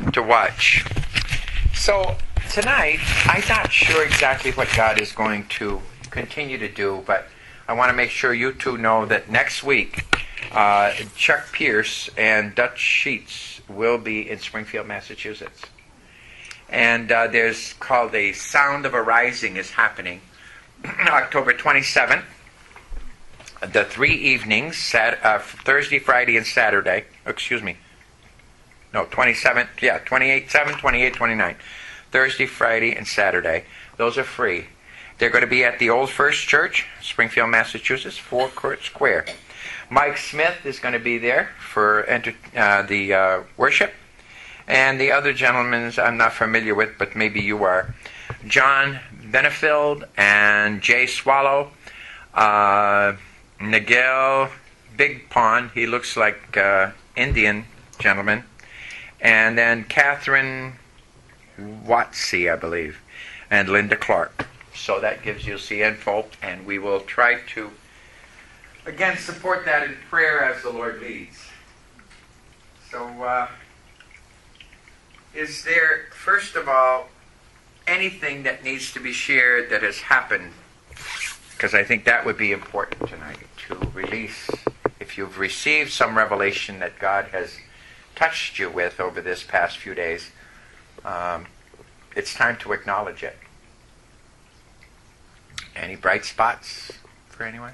to watch. So tonight, I'm not sure exactly what God is going to continue to do, but I want to make sure you two know that next week, Chuck Pierce and Dutch Sheets will be in Springfield, Massachusetts. And there's called a Sound of Arising is happening October 27th. The 3 evenings, Thursday, Friday, and Saturday. Excuse me. No, 27th. Yeah, 28, 7, 28, 29. Thursday, Friday, and Saturday. Those are free. They're going to be at the Old First Church, Springfield, Massachusetts, Forecourt Square. Mike Smith is going to be there for the worship. And the other gentlemen I'm not familiar with, but maybe you are. John Benefield and Jay Swallow. Nigel Big Pond, he looks like Indian gentleman. And then Catherine Watsey, I believe. And Linda Clark. So that gives you the info, and we will try to, again, support that in prayer as the Lord leads. So, is there, first of all, anything that needs to be shared that has happened? Because I think that would be important tonight, to release, if you've received some revelation that God has touched you with over this past few days, it's time to acknowledge it. Any bright spots for anyone?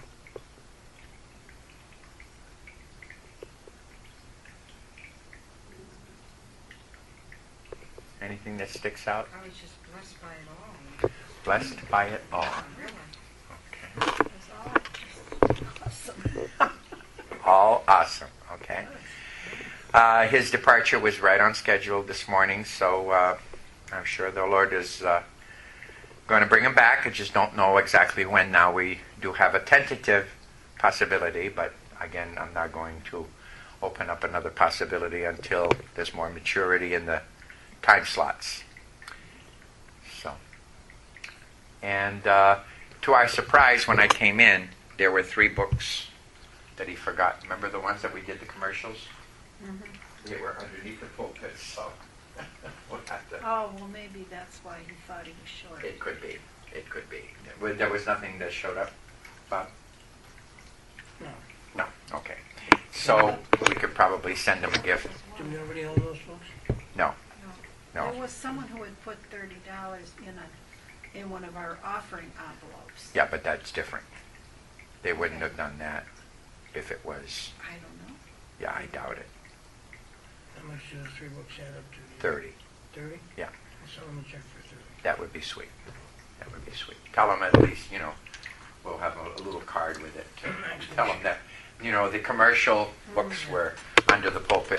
Anything that sticks out? I was just blessed by it all. Blessed by it all. Really? Okay. It was all awesome. All awesome. Okay. His departure was right on schedule this morning, so I'm sure the Lord is going to bring him back. I just don't know exactly when. Now we do have a tentative possibility, but again, I'm not going to open up another possibility until there's more maturity in the time slots. So, and to our surprise, when I came in, there were 3 books that he forgot. Remember the ones that we did the commercials? Mm-hmm. They were underneath the pulpit, so we'll have to. Oh, well, maybe that's why he thought he was short. It could be. It could be. There was nothing that showed up, Bob? No. No. Okay. So we could probably send him a gift. Do we already own those books? No. There was someone who had put $30 in one of our offering envelopes. Yeah, but that's different. They wouldn't have done that if it was. I don't know. Yeah, I doubt it. How much do the 3 books add up to? 30. 30? Yeah. I'll sell them a check for 30. That would be sweet. That would be sweet. Tell them at least, we'll have a little card with it. Tell them that, the commercial books were under the pulpit.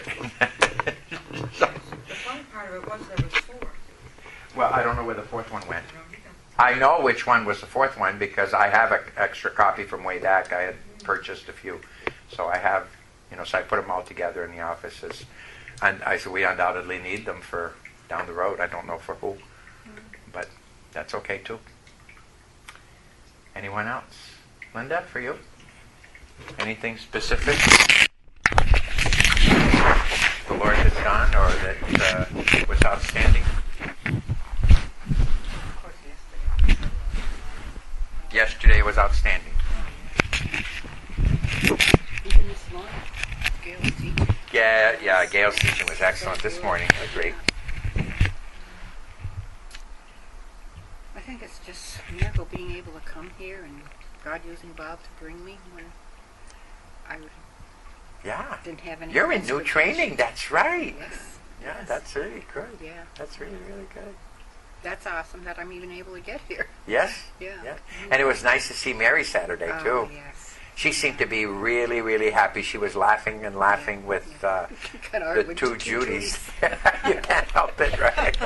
The fun part of it was there was 4. Well, I don't know where the 4th one went. I know which one was the 4th one because I have an extra copy from way back. I had purchased a few. So I have, so I put them all together in the offices. And I said, we undoubtedly need them for down the road. I don't know for who. But that's okay too. Anyone else? Linda, for you? Anything specific the Lord has done or that was outstanding? Yesterday was outstanding. Even this morning, Gail's teaching. Yeah, Gail's teaching was excellent this morning. Agreed. I think it's just a miracle being able to come here and God using Bob to bring me when I Yeah. didn't have any. You're in new training, that's right. Yes. Yeah, Yes. that's really good. Yeah. That's really, really good. That's awesome that I'm even able to get here. Yes? Yeah. Yeah. And it was nice to see Mary Saturday, too. Oh, yes. She seemed to be really, really happy. She was laughing and laughing with Kinda hard the with 2 Judys. You can't help it, right?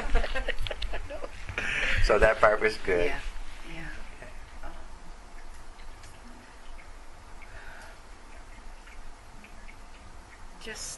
So that part was good. Yeah. Yeah. Just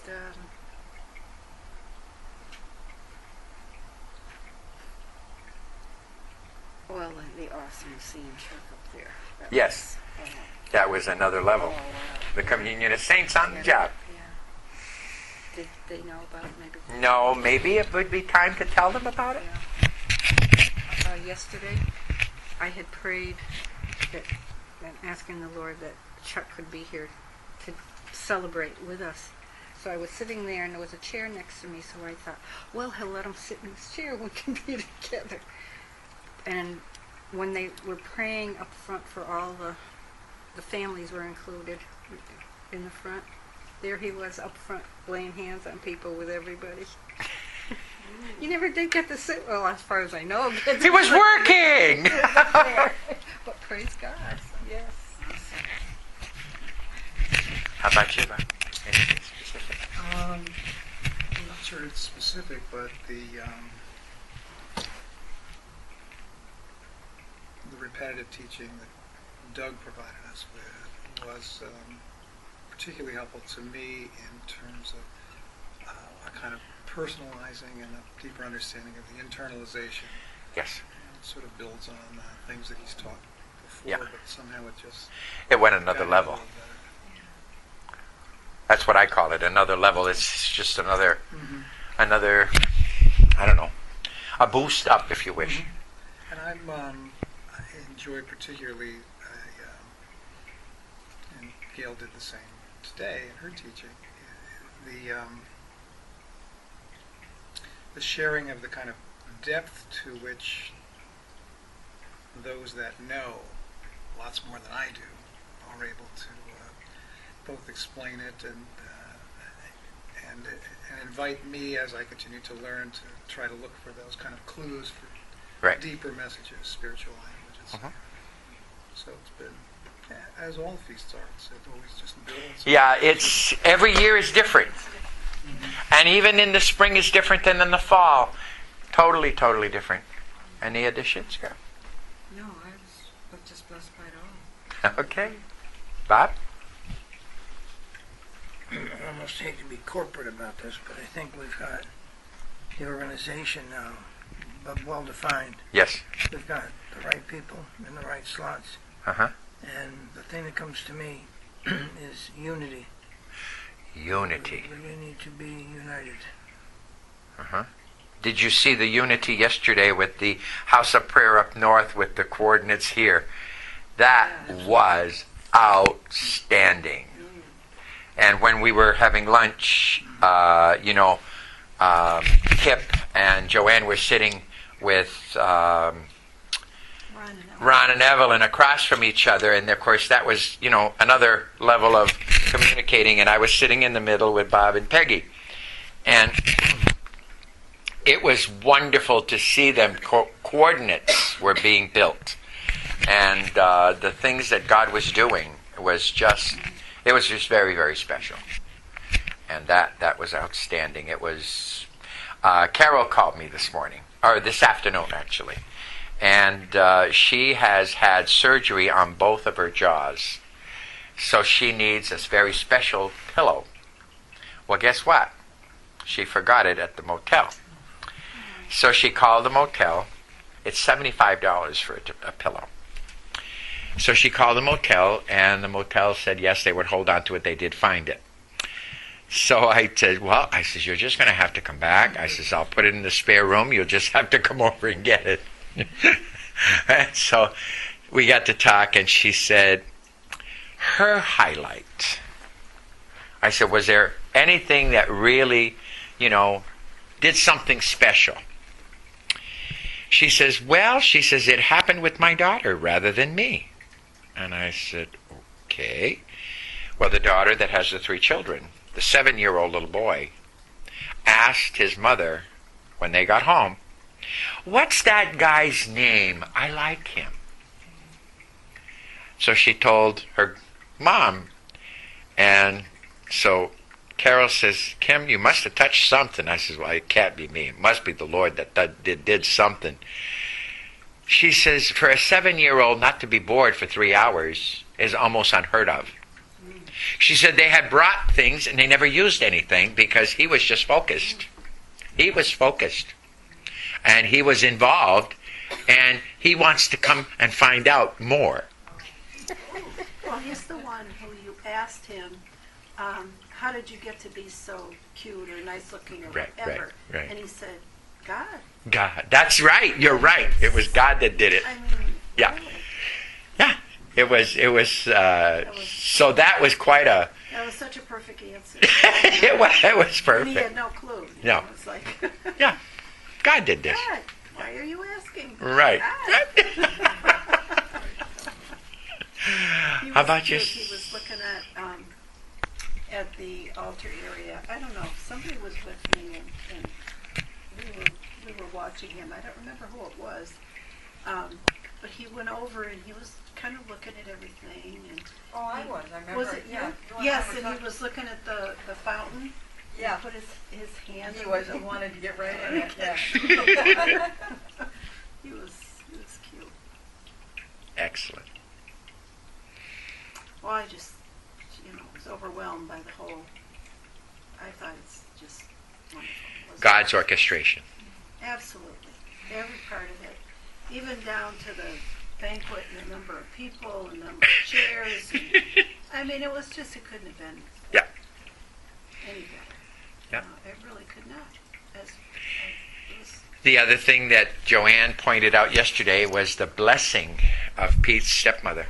well, the awesome scene truck up there. That Yes. was, That was another level. oh, wow. The communion of saints on the job. Yeah. they know about? Maybe. No, maybe it would be time to tell them about it. Yeah. Yesterday, I had prayed that, and asking the Lord that Chuck could be here to celebrate with us. So I was sitting there, and there was a chair next to me. So I thought, well, he'll let him sit in this chair. We can be together. And when they were praying up front for all the families were included in the front. There he was up front, laying hands on people with everybody. You never did get to sit, well, as far as I know. He was working! But praise God, yes. How about you, Bob? Anything specific? I'm not sure it's specific, but the repetitive teaching that Doug provided us with was particularly helpful to me in terms of a kind of personalizing and a deeper understanding of the internalization. Yes. It sort of builds on things that he's taught before, Yeah. but somehow it just It went another got level. a little better. That's what I call it, another level. It's just another, another, I don't know, a boost up, if you wish. And I enjoy particularly, and Gail did the same today in her teaching, the sharing of the kind of depth to which those that know lots more than I do are able to both explain it and invite me as I continue to learn to try to look for those kind of clues for Right. deeper messages, spiritual languages. Mhm. So it's been, as all feasts are, it always just builds. Yeah, it's every year is different. And even in the spring is different than in the fall. Totally, totally different. Any additions, girl? No, I was just blessed by it all. Okay. Bob? I almost hate to be corporate about this, but I think we've got the organization now well defined. Yes. We've got the right people in the right slots. Uh-huh. And the thing that comes to me is unity. Unity. We really need to be united. Uh-huh. Did you see the unity yesterday with the House of Prayer up north with the coordinates here? That was outstanding. And when we were having lunch, Kip and Joanne were sitting with Ron and Evelyn across from each other, and of course that was, another level of communicating, and I was sitting in the middle with Bob and Peggy. And it was wonderful to see them. Coordinates were being built. And the things that God was doing was just very, very special. And that was outstanding. It was, Carol called me this morning, or this afternoon actually. And she has had surgery on both of her jaws. So she needs this very special pillow. Well, guess what? She forgot it at the motel. So she called the motel. It's $75 for a pillow. So she called the motel, and the motel said yes, they would hold on to it. They did find it. So I said, you're just going to have to come back. I says, I'll put it in the spare room. You'll just have to come over and get it. And so we got to talk, and she said, her highlight. I said, was there anything that really, did something special? She says, it happened with my daughter rather than me. And I said, okay. Well, the daughter that has the 3 children, the 7-year-old little boy, asked his mother when they got home, what's that guy's name? I like him. So she told her mom. And so Carol says, Kim, you must have touched something. I says, well, it can't be me. It must be the Lord that did something. She says, for a 7-year-old not to be bored for 3 hours is almost unheard of. She said they had brought things and they never used anything because he was just focused. He was focused. And he was involved, and he wants to come and find out more. Well, he's the one who you asked him how did you get to be so cute or nice looking or Right, whatever? right. And he said, God. God. That's right. You're right. It was God that did it. I mean, Yeah. really. Yeah. It was, so that was quite a, That was such a perfect answer. it was And he perfect. had no clue. You No. know, it's like, Yeah. God did this. God, why are you asking? Right. God. He How was about you? cute. He was looking at the altar area. I don't know. Somebody was with me, and we were watching him. I don't remember who it was, but he went over and he was kind of looking at everything. And Oh, I was. I remember. was it you? Yeah. Yes, and he was looking at the fountain. Yeah. He put his hand. He in was. it. He wanted to get right in it. Yeah. He was cute. Excellent. Well, I just, was overwhelmed by the whole. I thought it's just wonderful. Wasn't God's it? orchestration. Absolutely, every part of it, even down to the banquet and the number of people and number of chairs. And, I mean, it was just, it couldn't have been. Yeah. Any better. Yeah. It really could not. It was, The other thing that Joanne pointed out yesterday was the blessing of Pete's stepmother.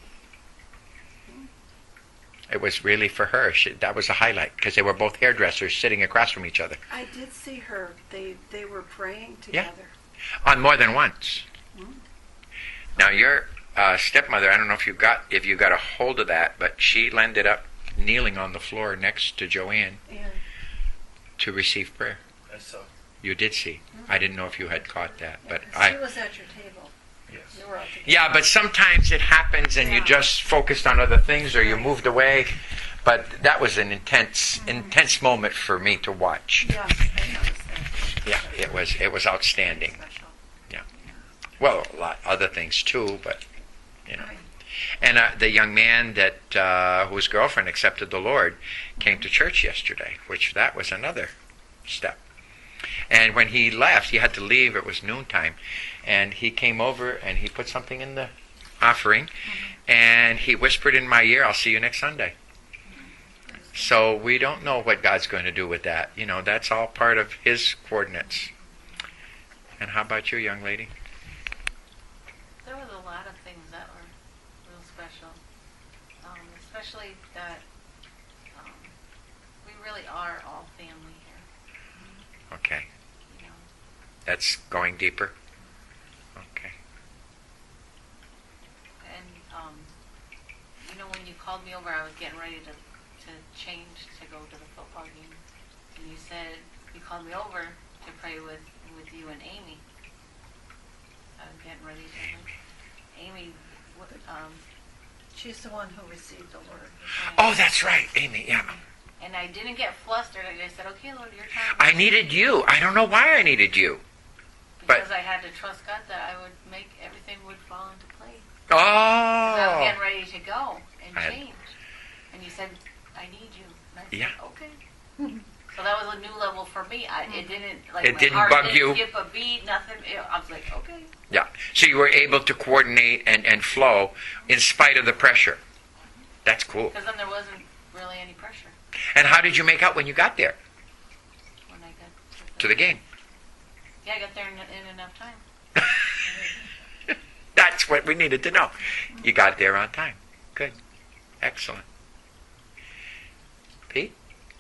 It was really for her. That was a highlight because they were both hairdressers sitting across from each other I did see her. They were praying Yeah. together. on more than once. Mm. Now your stepmother, I don't know if you got a hold of that, but she ended up kneeling on the floor next to Joanne And to receive prayer. I saw. You did see. I didn't know if you had caught that, but she was at your table. Yes. You were all together. Yeah, but sometimes it happens and you Yeah. just focused on other things or you moved away. But that was an intense moment for me to watch. Yes, I noticed that. Yeah, it was outstanding. Special. Well, a lot other things too, but Right. And the young man that whose girlfriend accepted the Lord came to church yesterday, which that was another step. And when he left, he had to leave. It was noontime, and he came over and he put something in the offering, and he whispered in my ear, "I'll see you next Sunday." So we don't know what God's going to do with that. That's all part of His coordinates. And how about you, young lady? There was a lot of things that were real special, especially that we really are all family here. Okay, You know, that's going deeper. Okay. and when you called me over, I was getting ready to change to go to the football game, and you called me over to pray with you and Amy. I was getting ready to. Amy, She's the one who received the Lord. Oh, that's right, Amy. Yeah. and I didn't get flustered. I just said, "Okay, Lord, your time." I needed you. I don't know why I needed you. Because I had to trust God that I would make everything would fall into place. Oh. 'Cause I was getting ready to go and I had- change. And you said, "I need you." And I said, Yeah. "Okay." So that was a new level for me. It didn't It my didn't heart bug didn't you? skip a beat, nothing. I was like, okay. Yeah. So you were able to coordinate and flow in spite of the pressure. That's cool. Because then there wasn't really any pressure And how did you make out when you got there when I got to the game? Yeah, I got there in enough time. That's what we needed to know. You got there on time. Good. Excellent. Pete?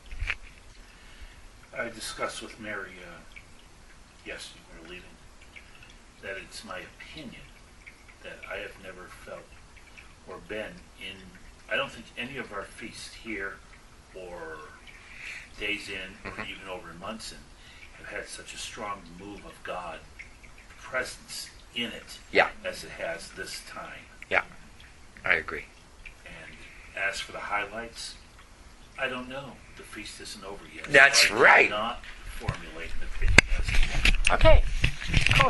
I discussed with Mary yesterday when we were leaving that it's my opinion that I have never felt or been in, I don't think any of our feasts here or Days Inn or even over in Munson have had such a strong move of God presence in it Yeah. as it has this time. I agree. And as for the highlights, I don't know. The feast isn't over yet. That's so I right. cannot formulate an opinion as to that. Okay. Cool.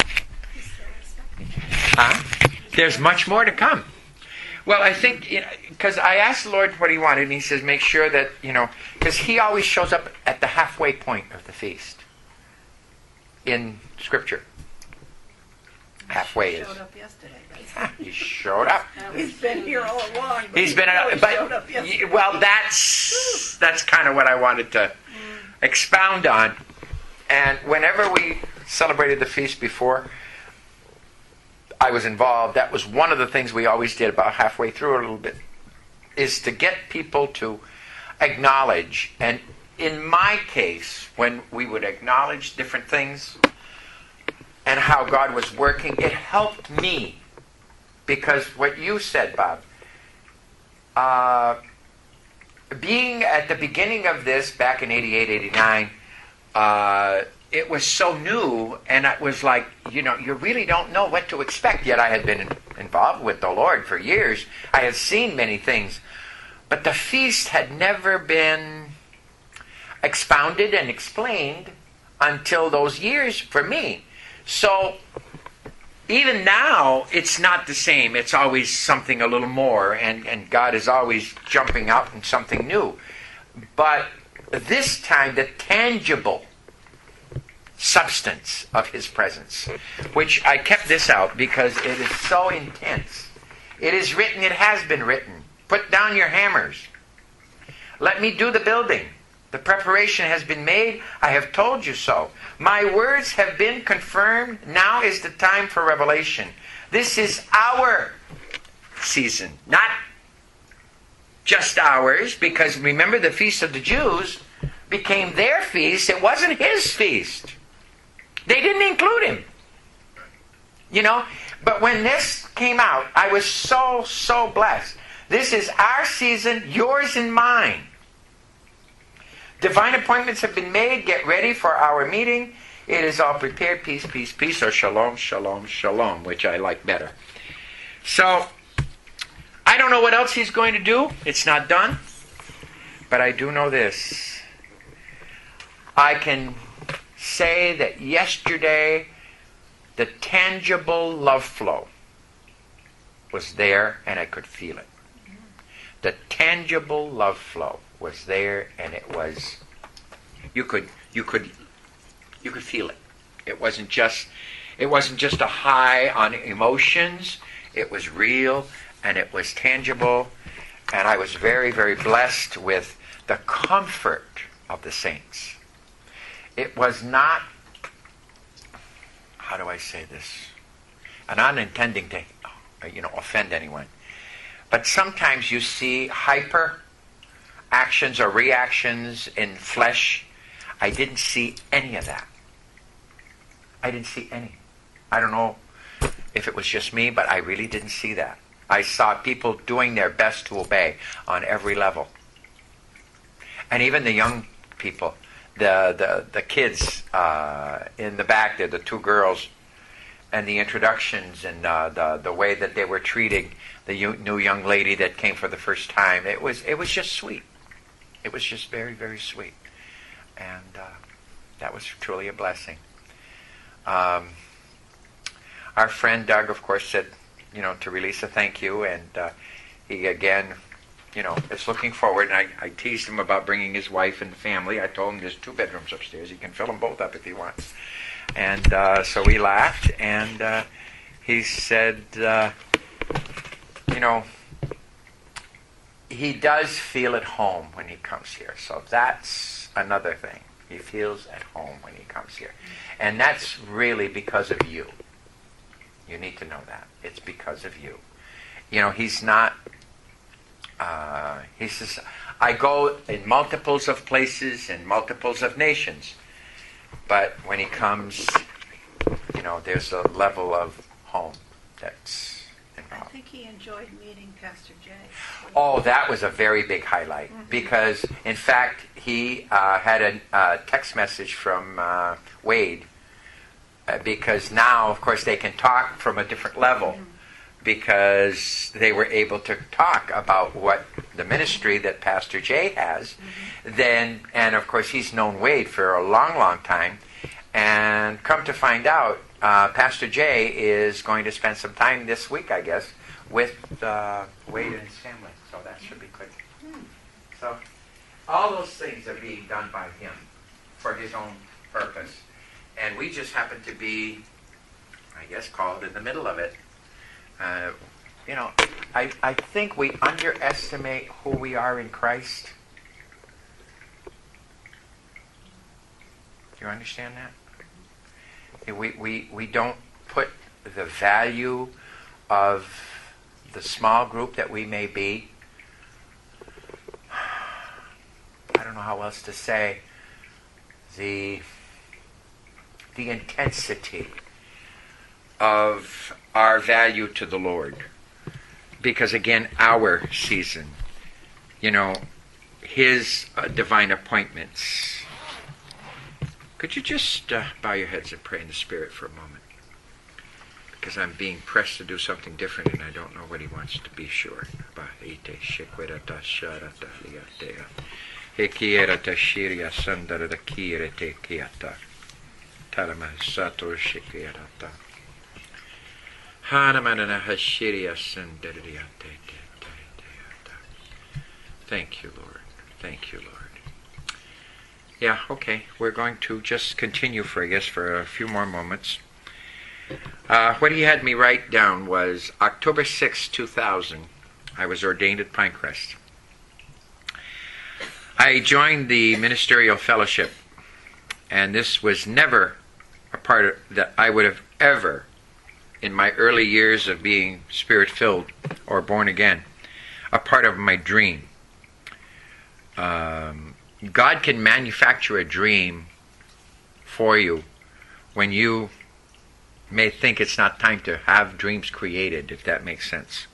There's much more to come. Well, I think, because I asked the Lord what He wanted, and He says, make sure that, because He always shows up at the halfway point of the feast in Scripture. halfway is. Showed up yesterday. He showed up. He's been here all along. But He's been, he showed up but yesterday. well, that's kind of what I wanted to expound on. And whenever we celebrated the feast before I was involved, that was one of the things we always did about halfway through a little bit, is to get people to acknowledge. And in my case, when we would acknowledge different things and how God was working, it helped me. Because what you said, Bob, being at the beginning of this back in 88, 89, it was so new, and it was like, you really don't know what to expect. Yet I had been involved with the Lord for years. I had seen many things. But the feast had never been expounded and explained until those years for me. So even now, it's not the same. It's always something a little more, and God is always jumping out in something new. But this time, the tangible substance of His presence, which I kept this out because it is so intense. It is written, it has been written. Put down your hammers. Let me do the building. The preparation has been made. I have told you so. My words have been confirmed. Now is the time for revelation. This is our season, not just ours, because remember the Feast of the Jews became their feast. It wasn't His feast. They didn't include Him. But when this came out, I was so blessed. This is our season, yours and mine. Divine appointments have been made. Get ready for our meeting. It is all prepared. Peace, peace, peace, or shalom, shalom, shalom, which I like better. So, I don't know what else He's going to do. It's not done. But I do know this. I can say that yesterday, the tangible love flow was there, and I could feel it. The tangible love flow was there, and it was, you could feel it. It wasn't just a high on emotions. It was real, and it was tangible, and I was very, very blessed with the comfort of the saints. It was not, how do I say this? I'm not intending to, offend anyone. But sometimes you see hyper actions or reactions in flesh. I didn't see any of that. I didn't see any. I don't know if it was just me, but I really didn't see that. I saw people doing their best to obey on every level. And even the young people, the kids in the back there, the two girls, and the introductions and the way that they were treating the new young lady that came for the first time, it was just sweet. It was just very, very sweet, and that was truly a blessing. Our friend Doug, of course, said, to release a thank you, and he again, is looking forward. And I teased him about bringing his wife and family. I told him there's 2 bedrooms upstairs. He can fill them both up if he wants. And so we laughed, and he said, he does feel at home when he comes here. So that's another thing. He feels at home when he comes here. And that's really because of you. You need to know that. It's because of you. He's not, he says, I go in multiples of places and multiples of nations. But when he comes, there's a level of home that's involved. I think he enjoyed meeting Pastor Jay. Oh, that was a very big highlight. Mm-hmm. Because, in fact, he had a text message from Wade. Because now, of course, they can talk from a different level. Mm-hmm. Because they were able to talk about what the ministry that Pastor Jay has. Mm-hmm. And of course, he's known Wade for a long, long time. And come to find out, Pastor Jay is going to spend some time this week, I guess, with Wade and his family. So that should be good. So all those things are being done by him for his own purpose. And we just happen to be I guess, called in the middle of it. I think we underestimate who we are in Christ. Do you understand that? We don't put the value of the small group that we may be. I don't know how else to say. The intensity of our value to the Lord. Because again, our season, His divine appointments. Could you just bow your heads and pray in the Spirit for a moment? Because I'm being pressed to do something different and I don't know what He wants to be sure. Thank you, Lord. Thank you, Lord. Yeah, okay. We're going to just continue for a few more moments. What he had me write down was October 6, 2000. I was ordained at Pinecrest. I joined the ministerial fellowship, and this was never a part that I would have ever, in my early years of being Spirit-filled or born again, a part of my dream. God can manufacture a dream for you when you may think it's not time to have dreams created, if that makes sense.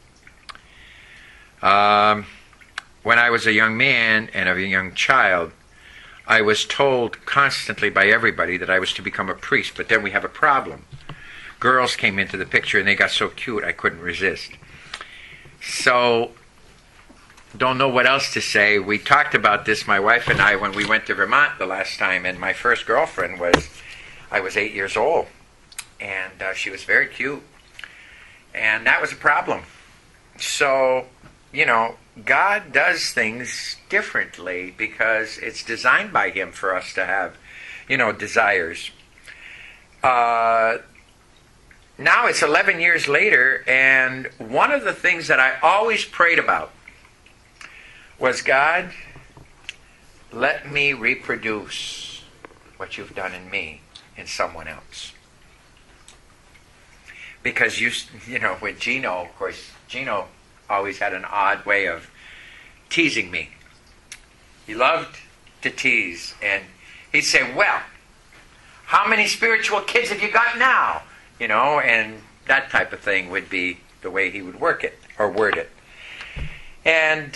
When I was a young man and a young child, I was told constantly by everybody that I was to become a priest, but then we have a problem. Girls came into the picture and they got so cute I couldn't resist. So, don't know what else to say. We talked about this, my wife and I, when we went to Vermont the last time, and my first girlfriend I was 8 years old, and she was very cute, and that was a problem. So, God does things differently because it's designed by Him for us to have, desires. Now it's 11 years later, and one of the things that I always prayed about was, God, let me reproduce what You've done in me in someone else. Because with Gino, of course, Gino always had an odd way of teasing me. He loved to tease, and he'd say, well, how many spiritual kids have you got now? And that type of thing would be the way he would work it, or word it. And,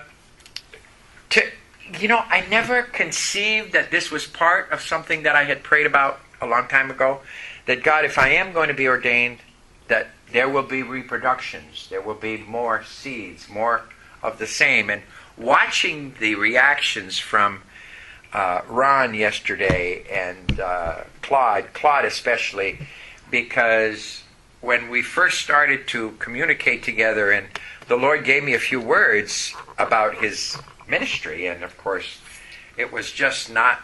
I never conceived that this was part of something that I had prayed about a long time ago, that God, if I am going to be ordained, that there will be reproductions, there will be more seeds, more of the same. And watching the reactions from Ron yesterday and Claude especially, because when we first started to communicate together and the Lord gave me a few words about His ministry, and of course it was just not,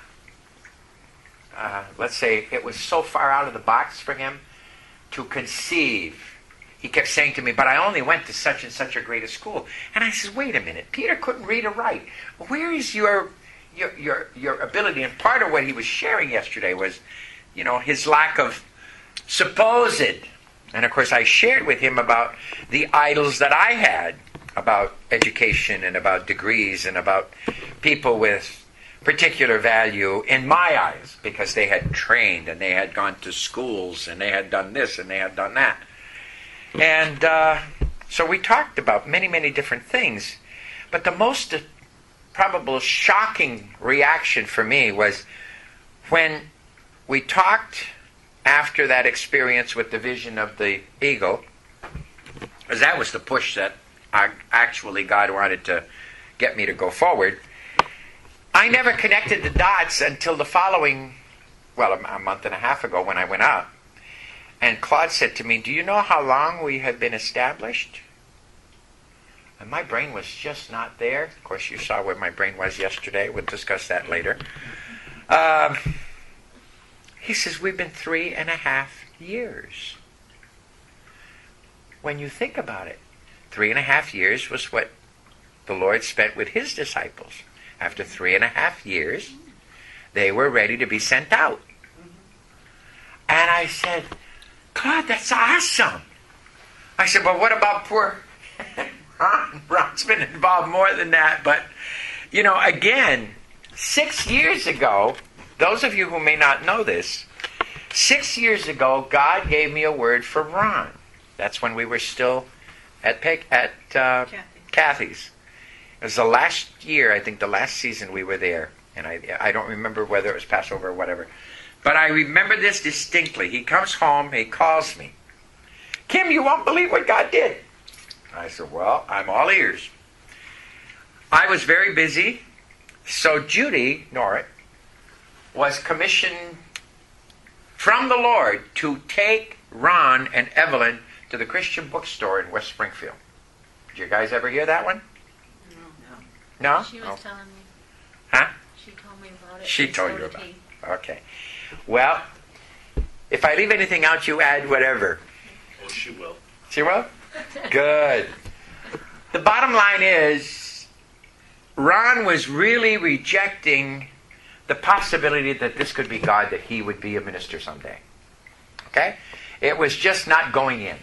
let's say, it was so far out of the box for Him to conceive. He kept saying to me, but I only went to such and such a great a school. And I said, wait a minute, Peter couldn't read or write. Where is your ability? And part of what he was sharing yesterday was, his lack of supposed. And of course I shared with him about the idols that I had, about education and about degrees and about people with particular value in my eyes, because they had trained and they had gone to schools and they had done this and they had done that. And so we talked about many, many different things. But the most probable shocking reaction for me was when we talked after that experience with the vision of the eagle, because that was the push that actually God wanted to get me to go forward. I never connected the dots until the following, a month and a half ago when I went out. And Claude said to me, do you know how long we had been established? And my brain was just not there. Of course, you saw where my brain was yesterday. We'll discuss that later. He says, we've been 3.5 years. when you think about it, 3.5 years was what the Lord spent with his disciples. After 3.5 years, they were ready to be sent out. And I said, God, that's awesome. I said, but what about poor Ron? Ron's been involved more than that. But, again, 6 years ago, those of you who may not know this, 6 years ago, God gave me a word for Ron. That's when we were still at Kathy's. It was the last year, I think the last season we were there. And I don't remember whether it was Passover or whatever. But I remember this distinctly. He comes home, he calls me. Kim, you won't believe what God did. I said, well, I'm all ears. I was very busy. So Judy Norrit was commissioned from the Lord to take Ron and Evelyn to the Christian bookstore in West Springfield. Did you guys ever hear that one? No? She was telling me. Huh? She told me about it. She and told so you did about he. it. Okay. Well, if I leave anything out, you add whatever. Oh, she will. She will? Good. The bottom line is, Ron was really rejecting the possibility that this could be God, that he would be a minister someday. Okay? It was just not going in.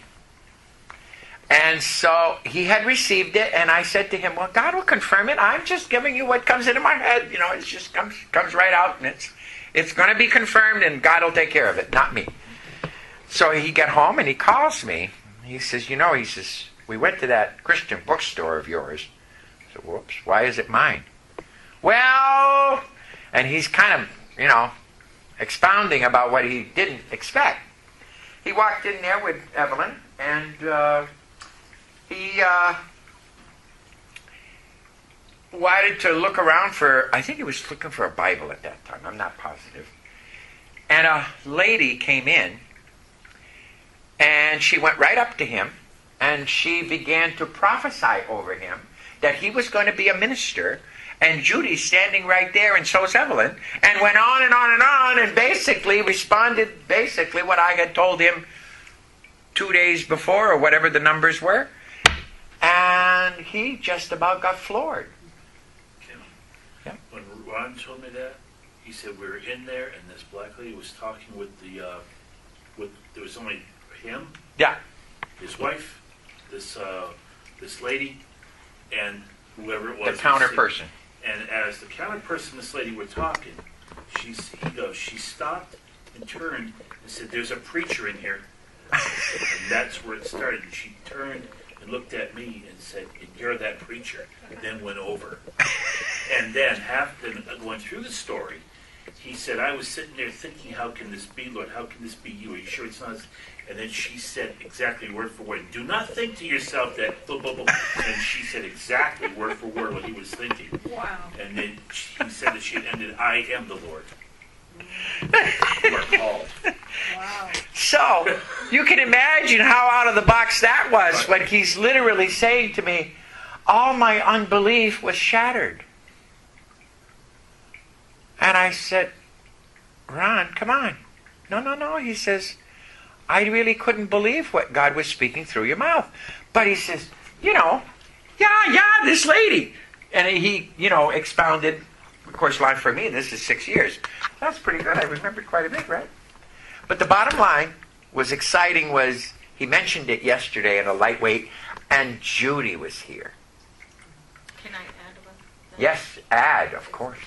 And so he had received it, and I said to him, well, God will confirm it. I'm just giving you what comes into my head. It just comes right out, and it's going to be confirmed, and God will take care of it, not me. So he got home, and he calls me. He says, we went to that Christian bookstore of yours. I said, whoops, why is it mine? Well, and he's kind of, expounding about what he didn't expect. He walked in there with Evelyn, and he wanted to look around I think he was looking for a Bible at that time, I'm not positive. And a lady came in, and she went right up to him, and she began to prophesy over him that he was going to be a minister, and Judy's standing right there, and so is Evelyn, and went on and on and on, and basically responded what I had told him 2 days before, or whatever the numbers were, and he just about got floored. Kim, Yeah. when Ron told me that, he said we were in there, and this black lady was talking with there was only him, Yeah. his wife, this lady, and whoever it The was. counter person. And as the counter person and this lady were talking, she stopped and turned and said, there's a preacher in here. And that's where it started. And she turned and looked at me and said, and you're that preacher. And then went over. And then, going through the story, he said, I was sitting there thinking, how can this be, Lord? How can this be you? Are you sure it's not? And then she said exactly word for word, do not think to yourself that, blah, blah, blah. And she said exactly word for word what he was thinking. Wow. And then he said that she had ended, I am the Lord. You are called. Wow. So, you can imagine how out of the box that was when he's literally saying to me, all my unbelief was shattered. And I said, Ron, come on. No. He says, I really couldn't believe what God was speaking through your mouth. But he says, yeah, this lady. And he, expounded. Of course, line for me, this is 6 years. That's pretty good. I remembered quite a bit, right? But the bottom line was exciting was he mentioned it yesterday in a lightweight, and Judy was here. Can I add about that? Yes, add, of course.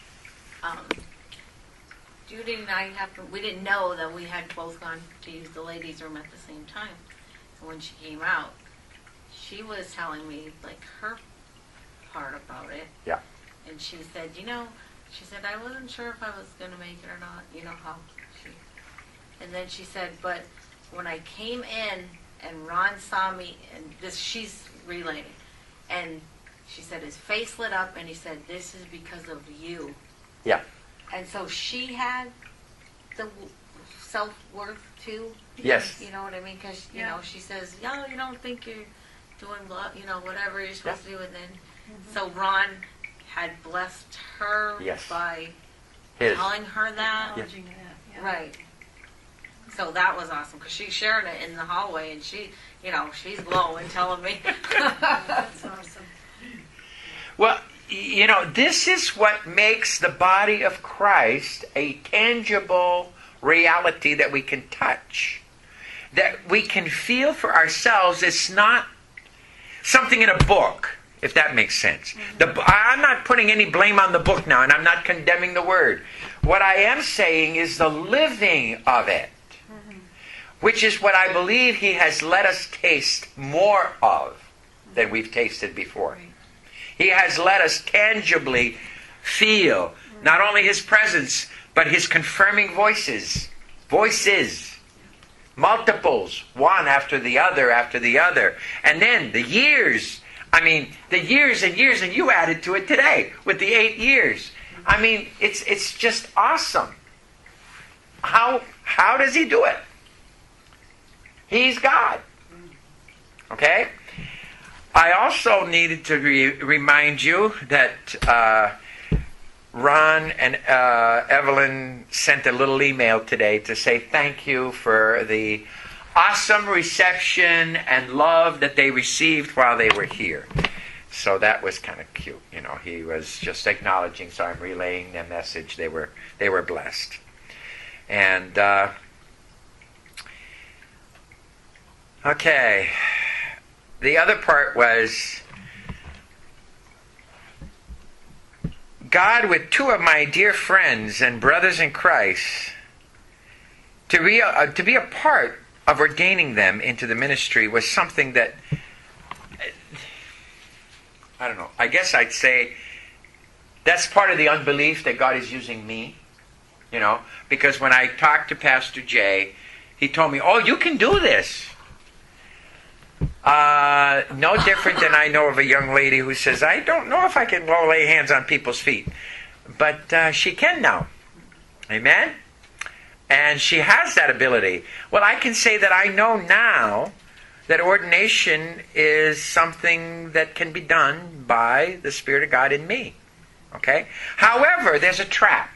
Judy and I we didn't know that we had both gone to use the ladies' room at the same time. So when she came out, she was telling me like her part about it. Yeah. And she said, I wasn't sure if I was going to make it or not, how she. And then she said, but when I came in and Ron saw me, and she's relating, and she said his face lit up and he said, this is because of you. Yeah. And so she had the self-worth too. Yes. You know what I mean? Because, Yeah. she says, you don't think you're doing, whatever you're supposed to do. And then, so Ron had blessed her Yes. by His. telling her that. Acknowledging that. Yeah. Right. So that was awesome because she shared it in the hallway, and she, she's glowing, telling me. That's awesome. Well, this is what makes the body of Christ a tangible reality that we can touch, that we can feel for ourselves. It's not something in a book, if that makes sense. I'm not putting any blame on the book now, and I'm not condemning the word. What I am saying is the living of it, which is what I believe He has let us taste more of than we've tasted before. He has let us tangibly feel not only His presence, but His confirming voices. Voices. Multiples. One after the other after the other. And then the years. The years and years, and you added to it today with the 8 years. It's just awesome. How does He do it? He's God. Okay? I also needed to remind you that Ron and Evelyn sent a little email today to say thank you for the awesome reception and love that they received while they were here. So that was kind of cute. He was just acknowledging, so I'm relaying their message. They were blessed. And okay. The other part was God with two of my dear friends and brothers in Christ to be a part of ordaining them into the ministry was something that, I don't know, I guess I'd say that's part of the unbelief that God is using me, because when I talked to Pastor Jay, he told me, oh, you can do this. No different than I know of a young lady who says, I don't know if I can lay hands on people's feet. But she can now. Amen? And she has that ability. Well, I can say that I know now that ordination is something that can be done by the Spirit of God in me. Okay? However, there's a trap.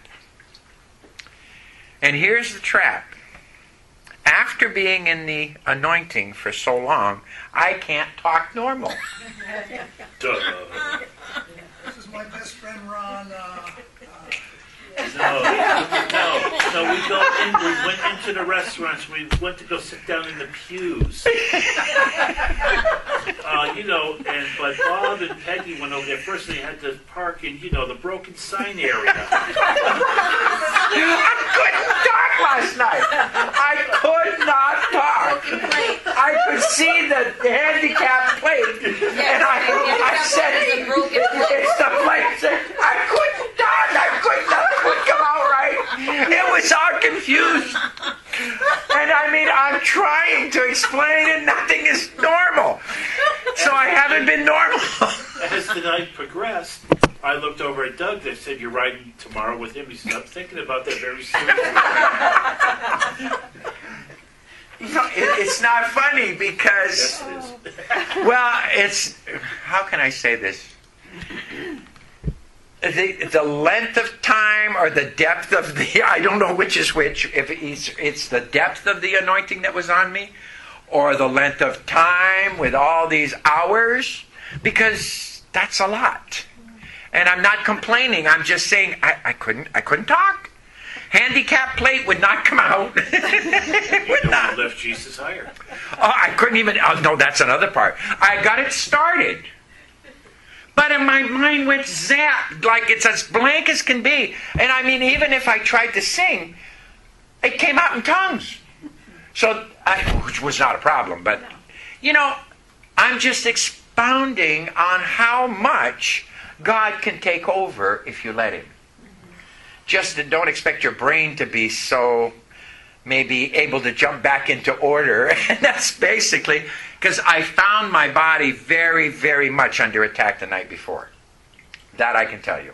And here's the trap. After being in the anointing for so long, I can't talk normal. Duh. This is my best friend, Ron. No. We went into the restaurants. We went to go sit down in the pews. But Bob and Peggy went over there first. They had to park in, the broken sign area. I couldn't talk last night. I could not talk. I could see the handicap plate, and I said, "It's the plate." I couldn't talk. Nothing would come out right. It was all confused. And I'm trying to explain, and nothing is normal. So I haven't been normal. As the night progressed, I looked over at Doug. They said, "You're riding tomorrow with him." He said, "I'm thinking about that very seriously." It's not funny because, Yes, it is. well, it's, how can I say this? The length of time or the depth of I don't know which is which, if it's the depth of the anointing that was on me, or the length of time with all these hours, because that's a lot. And I'm not complaining, I'm just saying I couldn't talk. Handicap plate would not come out. It would not. Lift Jesus higher. Oh, I couldn't even, no, that's another part. I got it started. But in my mind went zap, like it's as blank as can be. And even if I tried to sing, it came out in tongues. So, which was not a problem, but, I'm just expounding on how much God can take over if you let Him. Just don't expect your brain to be so maybe able to jump back into order. And that's basically because I found my body very, very much under attack the night before. That I can tell you.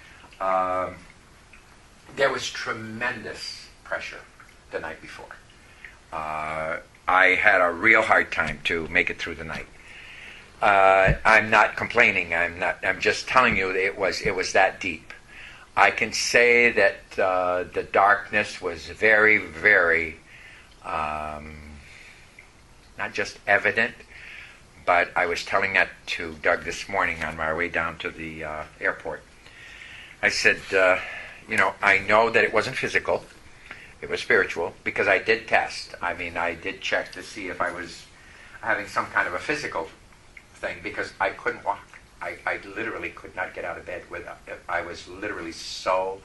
There was tremendous pressure the night before. I had a real hard time to make it through the night. I'm not complaining. I'm just telling you it was that deep. I can say that the darkness was very, very not just evident, but I was telling that to Doug this morning on my way down to the airport. I said, I know that it wasn't physical, it was spiritual, because I did test. I mean, I did check to see if I was having some kind of a physical thing, because I couldn't walk. I literally could not get out of bed without. I was literally so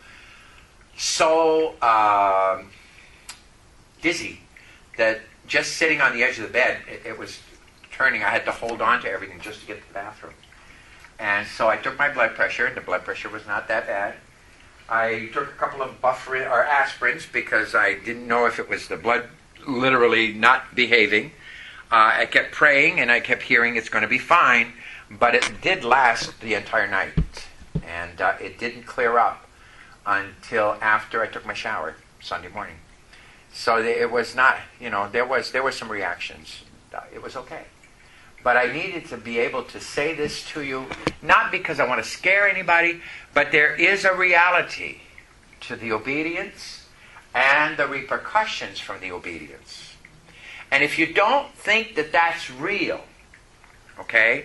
dizzy that just sitting on the edge of the bed, it was turning. I had to hold on to everything just to get to the bathroom. And so I took my blood pressure, and the blood pressure was not that bad. I took a couple of Bufferin or aspirins because I didn't know if it was the blood literally not behaving. I kept praying, and I kept hearing it's going to be fine, but it did last the entire night, and it didn't clear up until after I took my shower Sunday morning. So it was not, there were some reactions. It was okay. But I needed to be able to say this to you, not because I want to scare anybody, but there is a reality to the obedience and the repercussions from the obedience. And if you don't think that that's real, okay,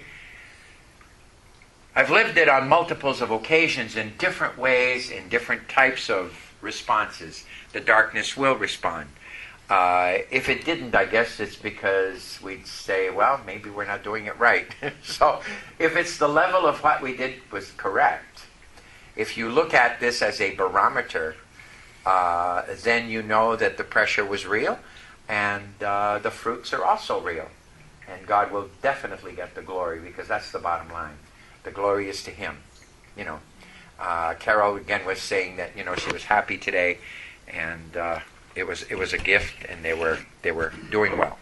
I've lived it on multiples of occasions in different ways, in different types of responses. The darkness will respond. If it didn't, I guess it's because we'd say, well, maybe we're not doing it right. So if it's the level of what we did was correct, if you look at this as a barometer, then you know that the pressure was real, and the fruits are also real. And God will definitely get the glory, because that's the bottom line. The glory is to Him. Carol again was saying that she was happy today, and it was a gift, and they were doing well.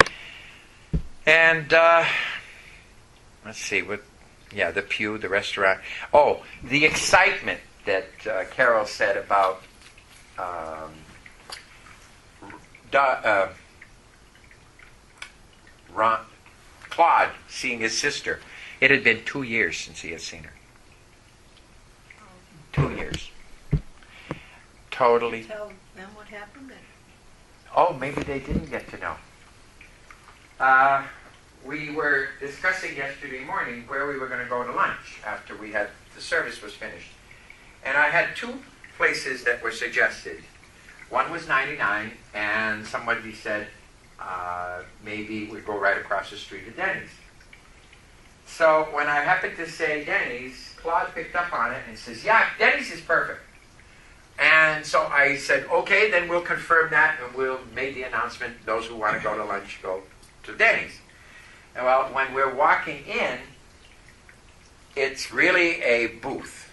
And let's see the pew, the restaurant. Oh, the excitement that Carol said about Claude seeing his sister. It had been 2 years since he had seen her. 2 years. Totally. Tell them what happened then. Oh, maybe they didn't get to know. We were discussing yesterday morning where we were going to go to lunch after the service was finished. And I had 2 places that were suggested. One was 99, and somebody said maybe we'd go right across the street to Denny's. So when I happened to say Denny's, Claude picked up on it and says, yeah, Denny's is perfect. And so I said, okay, then we'll confirm that, and we'll make the announcement, those who want to go to lunch, go to Denny's. And well, when we're walking in, it's really a booth.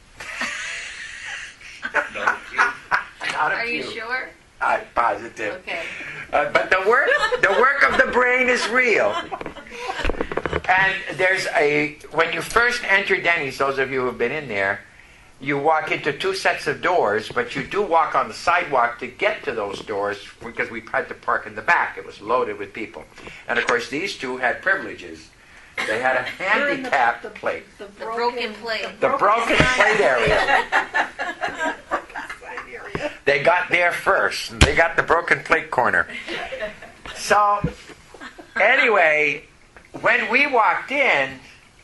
Not a few. Not a Are you few. sure? I'm positive. Okay. But the work of the brain is real. And when you first enter Denny's, those of you who have been in there, you walk into 2 sets of doors, but you do walk on the sidewalk to get to those doors, because we had to park in the back. It was loaded with people. And of course, these 2 had privileges. They had a handicap plate. The broken plate. The broken plate area. They got there first. They got the broken plate corner. So, anyway, when we walked in,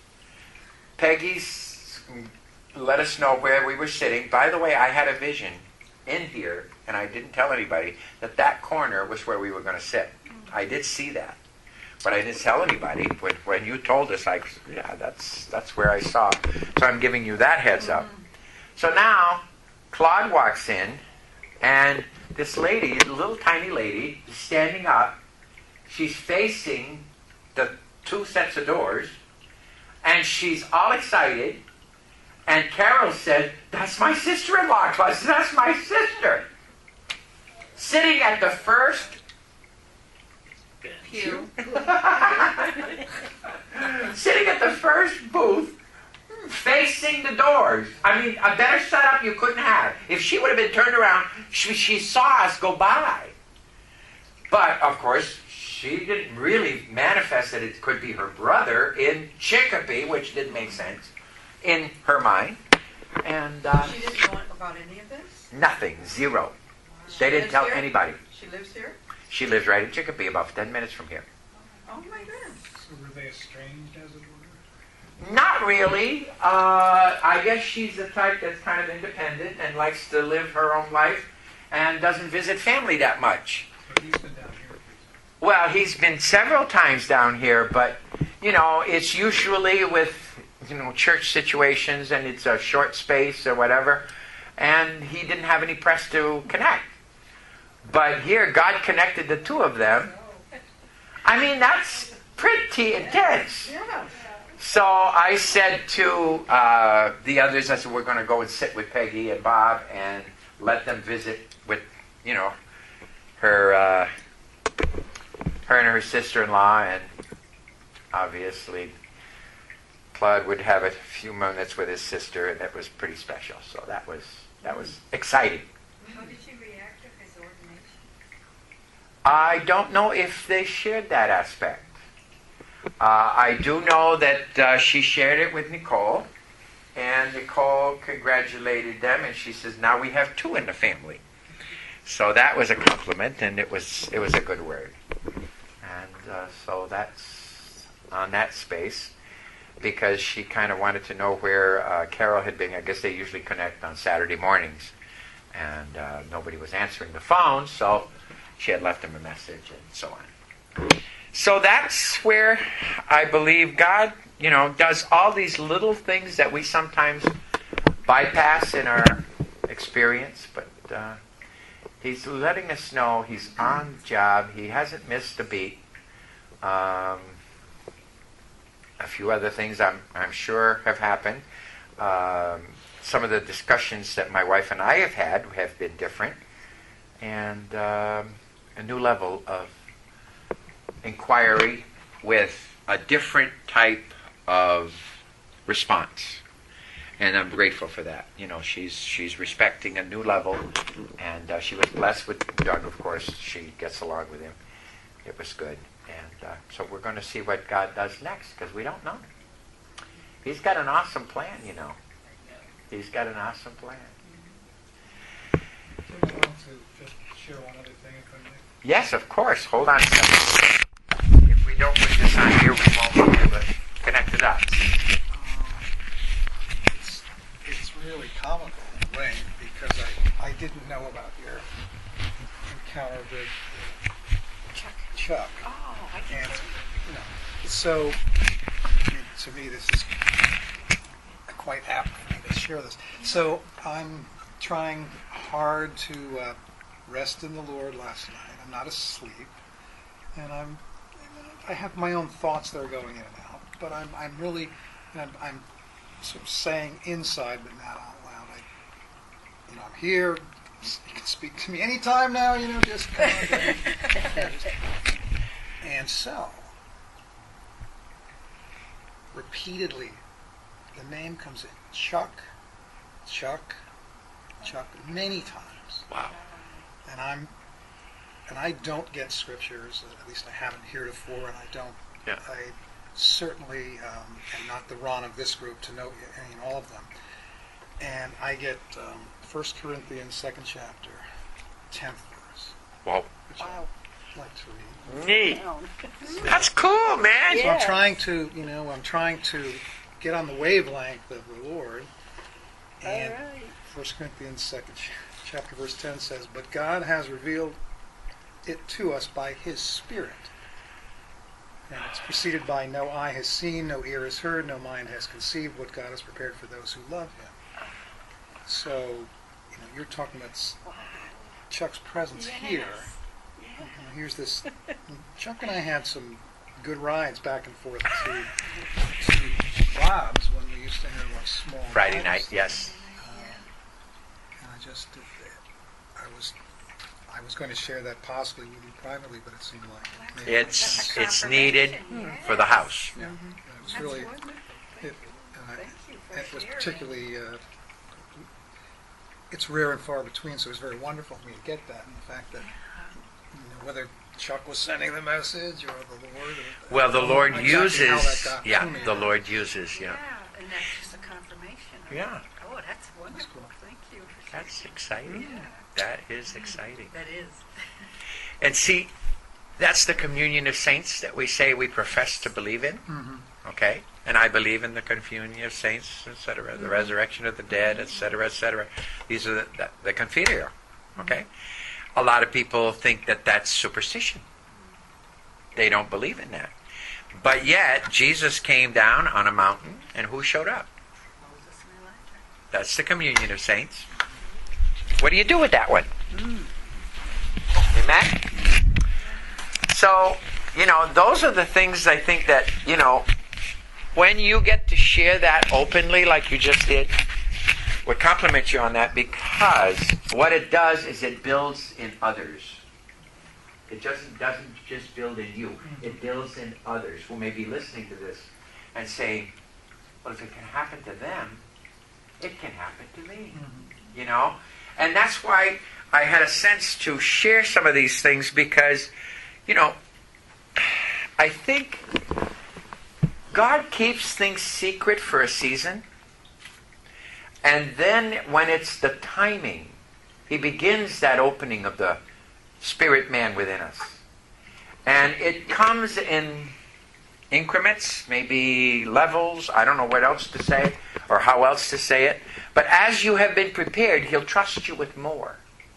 Peggy's let us know where we were sitting. By the way, I had a vision in here, and I didn't tell anybody, that corner was where we were going to sit. I did see that, but I didn't tell anybody. When you told us, that's where I saw. So I'm giving you that heads up. So now, Claude walks in, and this lady, a little tiny lady, is standing up. She's facing the 2 sets of doors, and she's all excited. And Carol said, that's my sister-in-law, Claude. That's my sister. Sitting at the first Pew. sitting at the first booth, facing the doors. I mean, a better setup you couldn't have. If she would have been turned around, she saw us go by. But, of course, she didn't really manifest that it could be her brother in Chicopee, which didn't make sense in her mind. And She didn't know about any of this? nothing, zero. She They didn't lives tell here? anybody. She lives here? She lives right in Chicopee, about 10 minutes from here. Oh my goodness. So were they estranged, as it were? Not really. I guess she's the type that's kind of independent and likes to live her own life and doesn't visit family that much. So he's been down here. Well, he's been several times down here, but, it's usually with, church situations and it's a short space or whatever, and he didn't have any press to connect. But here, God connected the two of them. I mean, that's pretty intense. Yeah. So I said to the others, I said, we're going to go and sit with Peggy and Bob and let them visit with, her and her sister-in-law, and obviously Claude would have a few minutes with his sister, and that was pretty special. So that was exciting. How did you react to his ordination? I don't know if they shared that aspect. I do know that she shared it with Nicole, and Nicole congratulated them, and she says, now we have two in the family. So that was a compliment, and it was a good word. And so that's on that space, because she kind of wanted to know where Carol had been. I guess they usually connect on Saturday mornings, and nobody was answering the phone, so she had left him a message and so on. So that's where I believe God, does all these little things that we sometimes bypass in our experience, but He's letting us know He's on the job. He hasn't missed a beat. A few other things I'm sure have happened. Some of the discussions that my wife and I have been different, and a new level of inquiry with a different type of response. And I'm grateful for that. She's respecting a new level, and she was blessed with Doug, of course. She gets along with him. It was good. And so we're going to see what God does next, because we don't know. He's got an awesome plan, He's got an awesome plan. Do you want to just share one other thing, if I may? Yes, of course. Hold on a second. If we don't put this on here, we won't be able to connect it up. It's really comical in a way, because I didn't know about your encounter with Chuck. Oh, I And, can so, to me, this is quite apt for me to share this. So, I'm trying hard to rest in the Lord last night. I'm not asleep, and I have my own thoughts that are going in and out, but I'm really, I'm sort of saying inside, but not out loud. I'm here. You can speak to me anytime now. Just come on. And so, repeatedly, the name comes in. Chuck, many times. Wow. And I don't get scriptures, at least I haven't heretofore, and I don't. Yeah. I certainly am not the Ron of this group to know any and all of them. And I get 1 Corinthians 2nd chapter, 10th verse. Wow. Which I like to read. Neat. That's cool, man. So I'm trying to get on the wavelength of the Lord. And 1 Corinthians 2nd chapter verse 10 says, "But God has revealed it to us by His Spirit." And it's preceded by, "No eye has seen, no ear has heard, no mind has conceived what God has prepared for those who love Him." So, you're talking about Chuck's presence here. Here's this. Chuck and I had some good rides back and forth to Bob's when we used to have our small Friday house. night, yes. And I was going to share that possibly with you privately, but it seemed like maybe It's needed for the house. Yeah, it was really. It was particularly. It's rare and far between, so it was very wonderful for me to get that, and the fact that whether Chuck was sending the message or the Lord. Well, the Lord exactly how that uses, got to me. the Lord uses, and that's just a confirmation. Yeah. Oh, that's wonderful. cool. Thank you. That's exciting. That is exciting. That is. And see, That's the communion of saints that we say we profess to believe in. Okay? And I believe in the communion of saints, etc., the resurrection of the dead, etc., etc. These are the Confiteor. Okay? A lot of people think that that's superstition. They don't believe in that. But yet, Jesus came down on a mountain, and who showed up? Moses and Elijah. That's the communion of saints. What do you do with that one? Amen? So, those are the things I think that, when you get to share that openly like you just did, would compliment you on that, because what it does is it builds in others. It just doesn't just build in you. It builds in others who may be listening to this and saying, well, if it can happen to them, it can happen to me. And that's why I had a sense to share some of these things, because, I think God keeps things secret for a season. And then when it's the timing, He begins that opening of the spirit man within us. And it comes in increments, maybe levels, I don't know what else to say or how else to say it. But as you have been prepared, He'll trust you with more.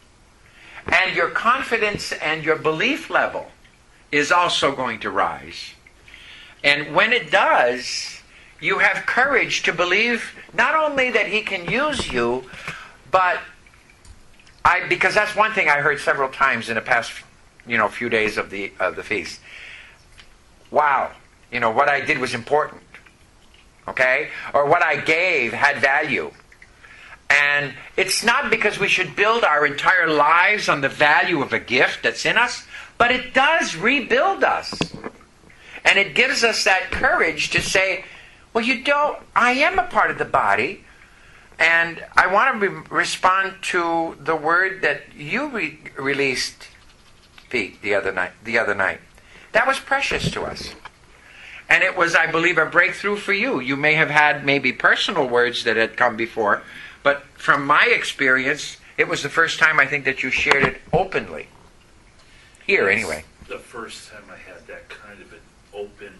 And your confidence and your belief level is also going to rise. And when it does, you have courage to believe not only that He can use you, but because that's one thing I heard several times in the past, few days of the feast. Wow, what I did was important, okay? Or what I gave had value. And it's not because we should build our entire lives on the value of a gift that's in us, but it does rebuild us. And it gives us that courage to say, well, I am a part of the body, and I want to respond to the word that you released, Pete, the other night. That was precious to us. And it was, I believe, a breakthrough for you. You may have had maybe personal words that had come before, but from my experience, it was the first time I think that you shared it openly. Here, anyway. The first time I had that kind of an open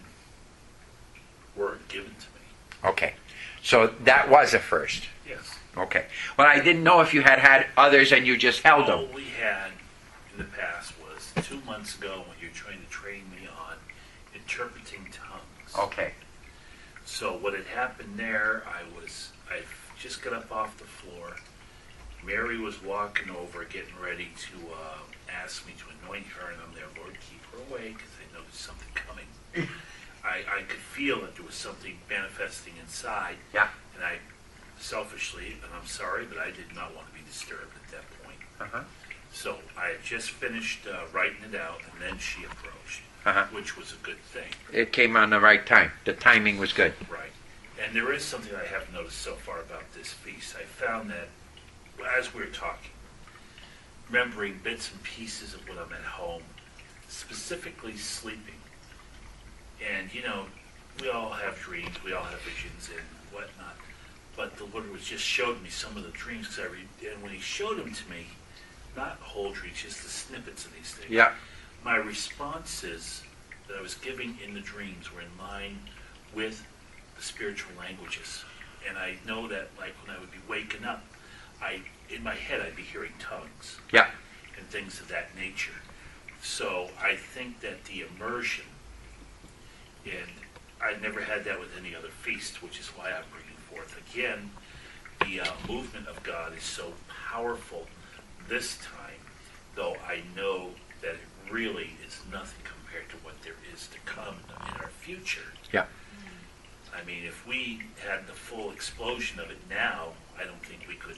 word given to me. Okay. So that was a first. Yes. Okay. Well, I didn't know if you had others and you just held them. All we had in the past was 2 months ago when you were trying to train me on interpreting tongues. Okay. So what had happened there, I just got up off the floor. Mary was walking over, getting ready to ask me to anoint her, and I'm there, Lord, keep her away, because I know there's something coming. I could feel that there was something manifesting inside. Yeah. And I selfishly, and I'm sorry, but I did not want to be disturbed at that point. Uh-huh. So I had just finished writing it out, and then she approached, which was a good thing. It came on the right time. The timing was good. Right. And there is something I have noticed so far about this feast. I found that as we were talking, remembering bits and pieces of when I'm at home, specifically sleeping. And, we all have dreams, we all have visions and whatnot. But the Lord was just showed me some of the dreams, and when He showed them to me, not whole dreams, just the snippets of these things. Yeah. My responses that I was giving in the dreams were in line with the spiritual languages. And I know that, like, when I would be waking up, in my head, I'd be hearing tongues. Yeah. And things of that nature. So I think that the immersion, and I've never had that with any other feast, which is why I'm bringing forth again, the movement of God is so powerful this time, though I know that it really is nothing compared to what there is to come in our future. Yeah. I mean, if we had the full explosion of it now, I don't think we could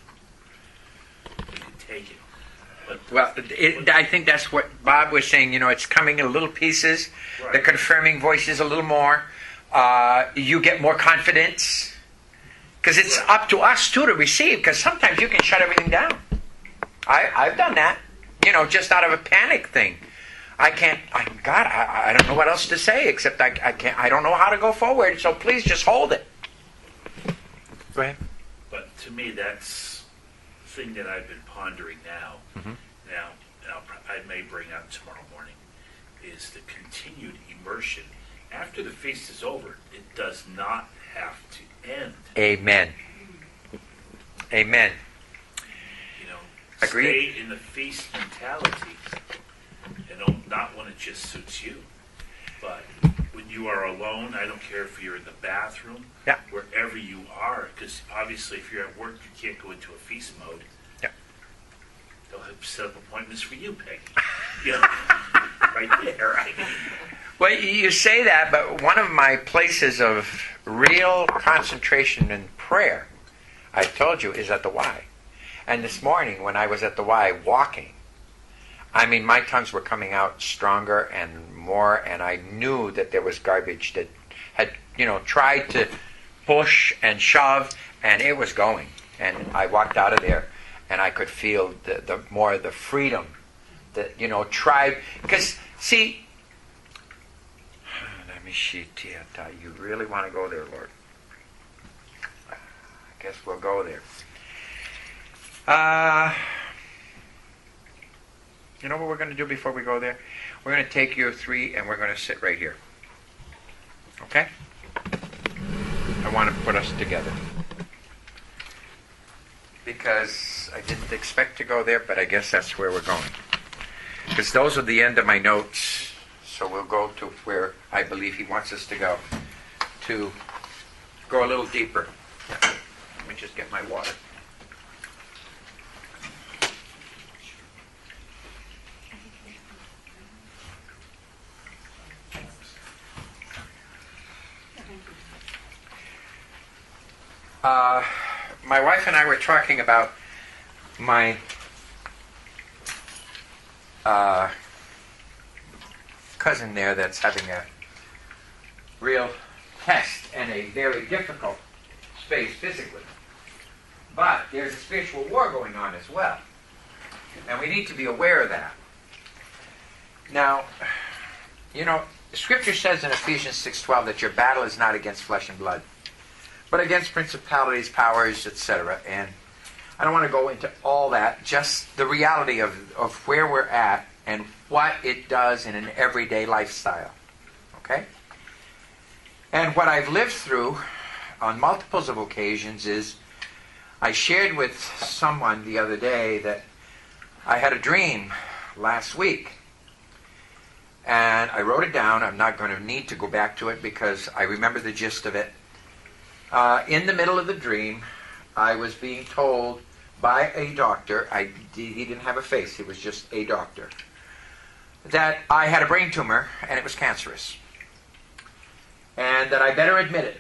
take it. But Well, I think that's what Bob was saying. It's coming in little pieces. Right. The confirming voice is a little more. You get more confidence. Because it's up to us, too, to receive. Because sometimes you can shut everything down. I've done that. Just out of a panic thing. I don't know what else to say except I don't know how to go forward, so please just hold it. Go ahead. But to me, that's the thing that I've been pondering now. Mhm. Now, I may bring out tomorrow morning, is the continued immersion. After the feast is over, it does not have to end. Amen. Amen. You know, Agreed. stay in the feast mentality and not when it just suits you. But when you are alone, I don't care if you're in the bathroom, Yeah. wherever you are, because obviously if you're at work, you can't go into a feast mode. Yeah. They'll have set up appointments for you, Peggy. You know, right there. Right? Well, you say that, but one of my places of real concentration and prayer, I told you, is at the Y. And this morning, when I was at the Y walking, I mean, my tongues were coming out stronger and more, and I knew that there was garbage that had, tried to push and shove, and it was going. And I walked out of there, and I could feel the more the freedom that, tried. Because, see, you really want to go there, Lord? I guess we'll go there. You know what we're going to do before we go there? We're going to take you three and we're going to sit right here. Okay? I want to put us together. Because I didn't expect to go there, but I guess that's where we're going. Because those are the end of my notes. So we'll go to where I believe he wants us to go a little deeper. Let me just get my water. My wife and I were talking about my cousin there that's having a real test and a very difficult space physically. But there's a spiritual war going on as well. And we need to be aware of that. Now, Scripture says in Ephesians 6:12 that your battle is not against flesh and blood, but against principalities, powers, etc. And I don't want to go into all that, just the reality of where we're at and what it does in an everyday lifestyle. Okay? And what I've lived through on multiples of occasions is, I shared with someone the other day that I had a dream last week. And I wrote it down. I'm not going to need to go back to it because I remember the gist of it. In the middle of the dream, I was being told by a doctor, he didn't have a face, he was just a doctor, that I had a brain tumor and it was cancerous. And that I better admit it.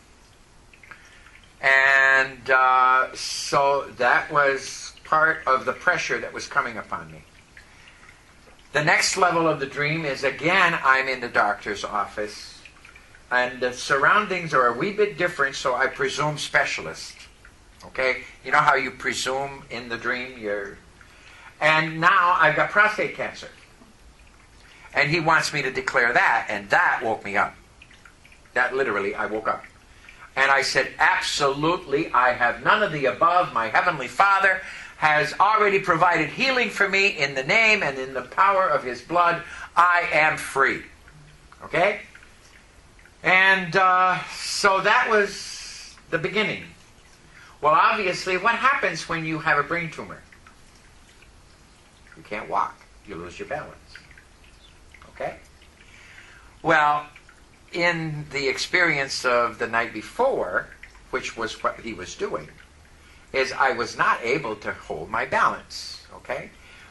And so that was part of the pressure that was coming upon me. The next level of the dream is, again, I'm in the doctor's office. And the surroundings are a wee bit different, so I presume specialist. Okay? You know how you presume in the dream? And now I've got prostate cancer. And he wants me to declare that, and that woke me up. That literally, I woke up. And I said, absolutely, I have none of the above. My Heavenly Father has already provided healing for me in the name and in the power of His blood. I am free. Okay? And so that was the beginning. Well, obviously, what happens when you have a brain tumor? You can't walk. You lose your balance. Okay? Well, in the experience of the night before, which was what he was doing, is I was not able to hold my balance. Okay?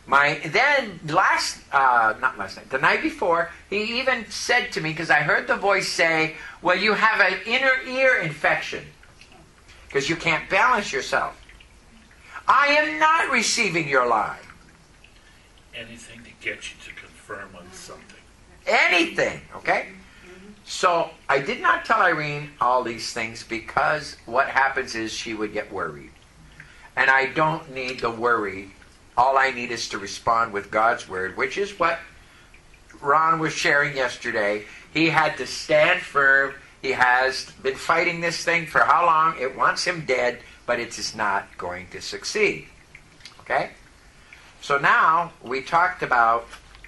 The night before, he even said to me, because I heard the voice say, well, you have an inner ear infection because you can't balance yourself. I am not receiving your lie. Anything to get you to confirm on something. Anything, okay? So I did not tell Irene all these things because what happens is she would get worried. And I don't need the worry. All I need is to respond with God's word, which is what Ron was sharing yesterday. He had to stand firm. He has been fighting this thing for how long? It wants him dead, but it is not going to succeed. Okay? So now we talked about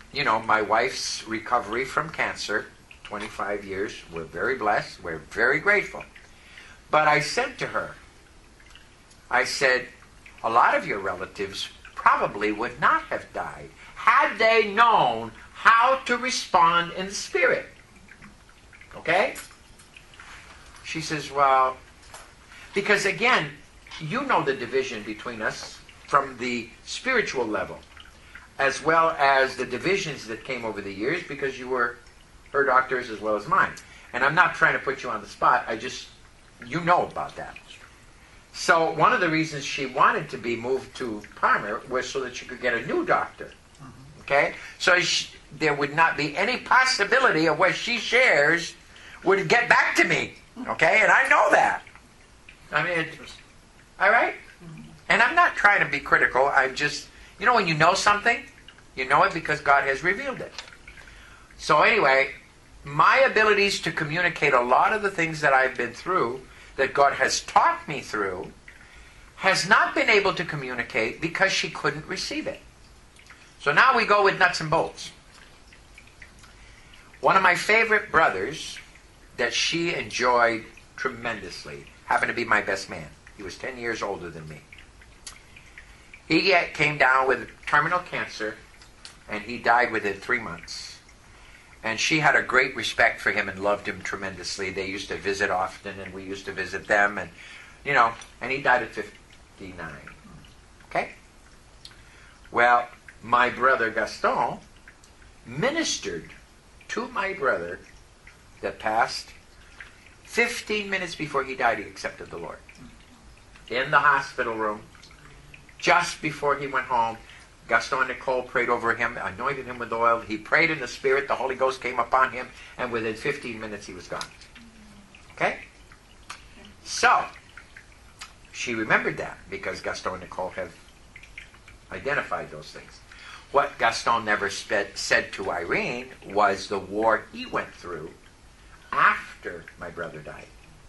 my wife's recovery from cancer, 25 years, we're very blessed, we're very grateful. But I said to her, I said, a lot of your relatives probably would not have died had they known how to respond in the spirit. Okay? She says, well, because again, you know the division between us from the spiritual level, as well as the divisions that came over the years, because you were her doctors as well as mine. And I'm not trying to put you on the spot, you know about that. So one of the reasons she wanted to be moved to Palmer was so that she could get a new doctor. Okay? So there would not be any possibility of what she shares would get back to me. Okay? And I know that. I mean, all right? And I'm not trying to be critical. I'm just, when you know something, you know it because God has revealed it. So anyway, my abilities to communicate a lot of the things that I've been through, that God has taught me through, has not been able to communicate because she couldn't receive it. So now we go with nuts and bolts. One of my favorite brothers that she enjoyed tremendously happened to be my best man. He was 10 years older than me. He came down with terminal cancer, and he died within 3 months. And she had a great respect for him and loved him tremendously. They used to visit often, and we used to visit them. And, and he died at 59. Okay? Well, my brother Gaston ministered to my brother that passed. 15 minutes before he died, he accepted the Lord. In the hospital room, just before he went home, Gaston and Nicole prayed over him, anointed him with oil. He prayed in the Spirit. The Holy Ghost came upon him, and within 15 minutes he was gone. Okay? So, she remembered that because Gaston and Nicole have identified those things. What Gaston never said to Irene was the war he went through after my brother died.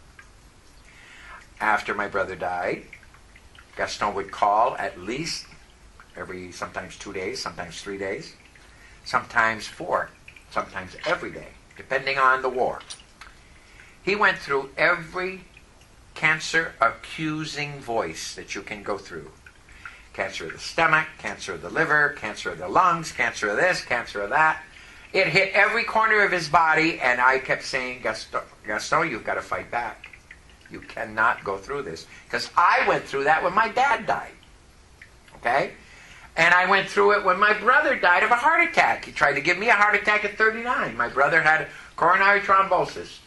After my brother died, Gaston would call at least sometimes 2 days, sometimes 3 days, sometimes 4, sometimes every day, depending on the war. He went through every cancer-accusing voice that you can go through. Cancer of the stomach, cancer of the liver, cancer of the lungs, cancer of this, cancer of that. It hit every corner of his body, and I kept saying, Gaston, you've got to fight back. You cannot go through this. Because I went through that when my dad died. Okay? And I went through it when my brother died of a heart attack. He tried to give me a heart attack at 39. My brother had coronary thrombosis.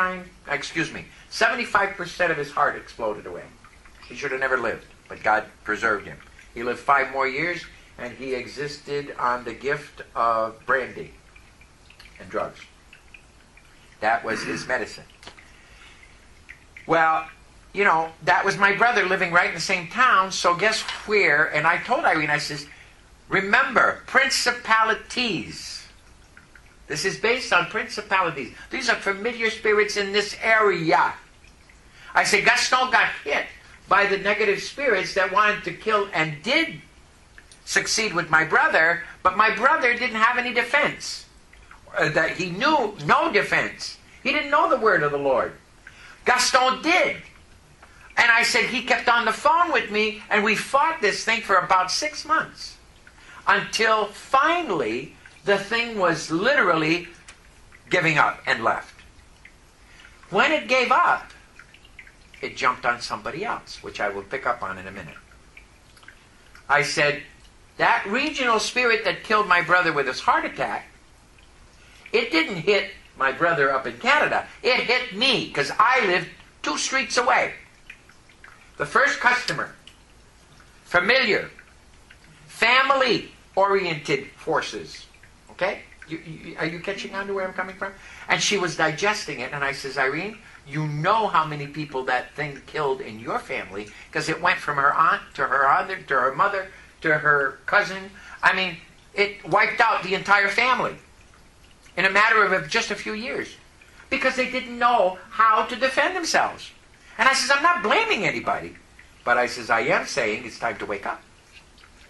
75% of his heart exploded away. He should have never lived, but God preserved him. He lived 5 more years, and he existed on the gift of brandy and drugs. That was his medicine. Well, that was my brother living right in the same town, so guess where? And I told Irene, I says, remember, principalities. This is based on principalities. These are familiar spirits in this area. I said, Gaston got hit by the negative spirits that wanted to kill and did succeed with my brother, but my brother didn't have any defense. That he knew no defense. He didn't know the word of the Lord. Gaston did. And I said, he kept on the phone with me, and we fought this thing for about 6 months. Until finally, the thing was literally giving up and left. When it gave up, it jumped on somebody else, which I will pick up on in a minute. I said, that regional spirit that killed my brother with his heart attack, it didn't hit my brother up in Canada. It hit me, because I lived 2 streets away. The first customer, familiar, family-oriented forces. Okay? Are you catching on to where I'm coming from? And she was digesting it, and I says, Irene, you know how many people that thing killed in your family, because it went from her aunt to her other, to her mother, to her cousin. I mean, it wiped out the entire family in a matter of just a few years, because they didn't know how to defend themselves. And I says, I'm not blaming anybody, but I says, I am saying it's time to wake up.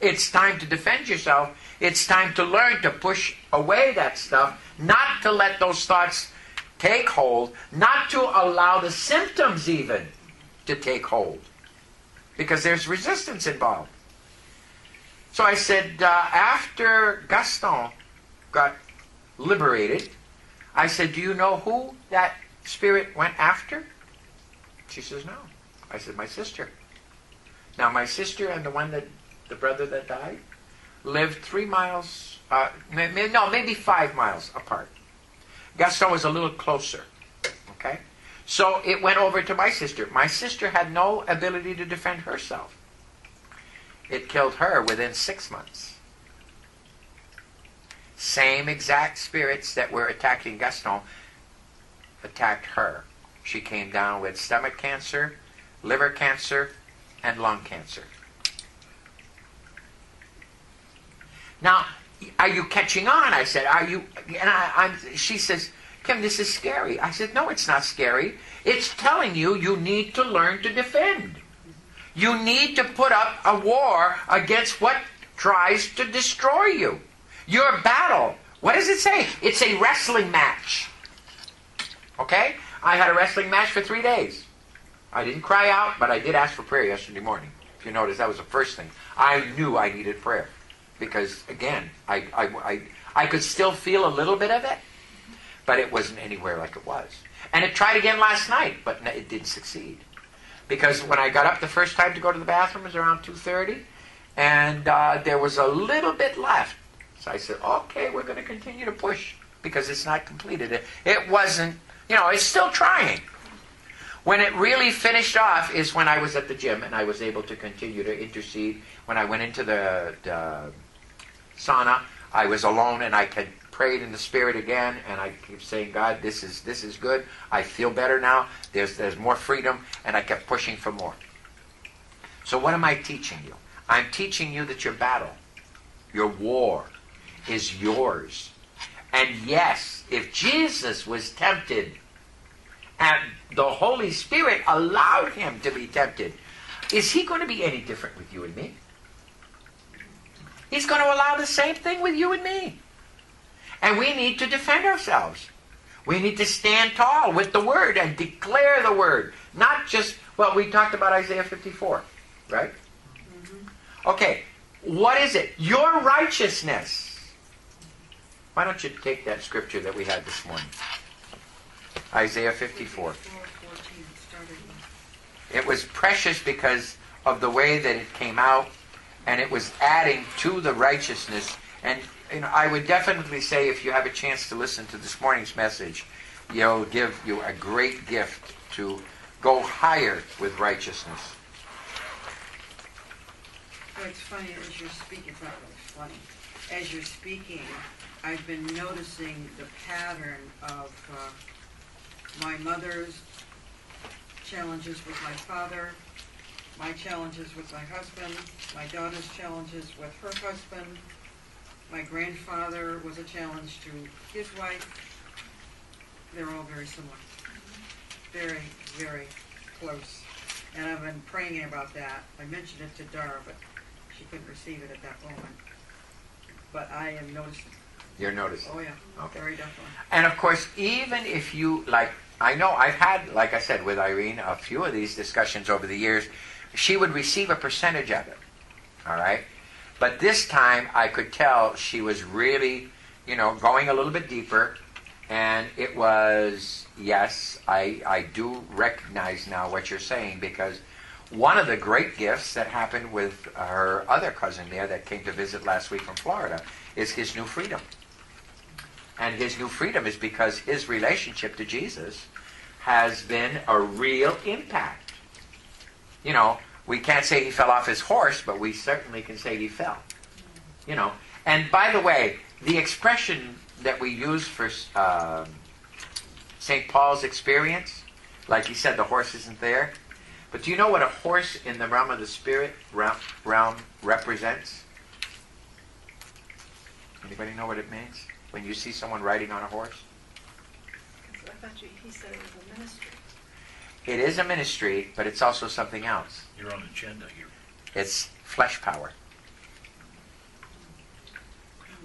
it's time to defend yourself. It's time to learn to push away that stuff, not to let those thoughts take hold, not to allow the symptoms even to take hold, because there's resistance involved. So I said, after Gaston got liberated, I said, do you know who that spirit went after? She says, no. I said, my sister. Now, my sister and the brother that died, lived 3 miles, maybe 5 miles apart. Gaston was a little closer, okay? So it went over to my sister. My sister had no ability to defend herself. It killed her within 6 months. Same exact spirits that were attacking Gaston attacked her. She came down with stomach cancer, liver cancer, and lung cancer. Now, are you catching on? I said, are you? And she says, Kim, this is scary. I said, no, it's not scary. It's telling you you need to learn to defend. You need to put up a war against what tries to destroy you. Your battle. What does it say? It's a wrestling match. Okay? I had a wrestling match for 3 days. I didn't cry out, but I did ask for prayer yesterday morning. If you notice, that was the first thing. I knew I needed prayer. Because, again, I could still feel a little bit of it, but it wasn't anywhere like it was. And it tried again last night, but it didn't succeed. Because when I got up the first time to go to the bathroom, it was around 2:30, and there was a little bit left. So I said, okay, we're going to continue to push, because it's not completed. It wasn't, it's still trying. When it really finished off is when I was at the gym, and I was able to continue to intercede. When I went into the sauna, I was alone, and I had prayed in the Spirit again, and I kept saying, God, this is good. I feel better now. There's more freedom, and I kept pushing for more. So what am I teaching you? I'm teaching you that your battle, your war, is yours. And yes, if Jesus was tempted, and the Holy Spirit allowed him to be tempted, is he going to be any different with you and me? He's going to allow the same thing with you and me. And we need to defend ourselves. We need to stand tall with the Word and declare the Word. Not just, we talked about Isaiah 54, right? Mm-hmm. Okay, what is it? Your righteousness. Why don't you take that scripture that we had this morning? Isaiah 54. It was precious because of the way that it came out, and it was adding to the righteousness. And I would definitely say, if you have a chance to listen to this morning's message, it'll give you a great gift to go higher with righteousness. Well, it's funny as you're speaking. It's not really funny. As you're speaking, I've been noticing the pattern of my mother's challenges with my father, my challenges with my husband, my daughter's challenges with her husband. My grandfather was a challenge to his wife. They're all very similar. Very, very close. And I've been praying about that. I mentioned it to Dara, but she couldn't receive it at that moment. But I am noticing. You're noticing? Oh, yeah. Okay. Very definitely. And of course, even if you, I know I've had, like I said, with Irene, a few of these discussions over the years. She would receive a percentage of it. All right? But this time, I could tell she was really, going a little bit deeper. And it was, yes, I do recognize now what you're saying, because one of the great gifts that happened with her other cousin there that came to visit last week from Florida is his new freedom. And his new freedom is because his relationship to Jesus has been a real impact. We can't say he fell off his horse, but we certainly can say he fell. And by the way, the expression that we use for St. Paul's experience, like he said, the horse isn't there. But do you know what a horse in the realm of the spirit realm represents? Anybody know what it means when you see someone riding on a horse? I thought he said it was a ministry. It is a ministry, but it's also something else. Your own agenda here. It's flesh power.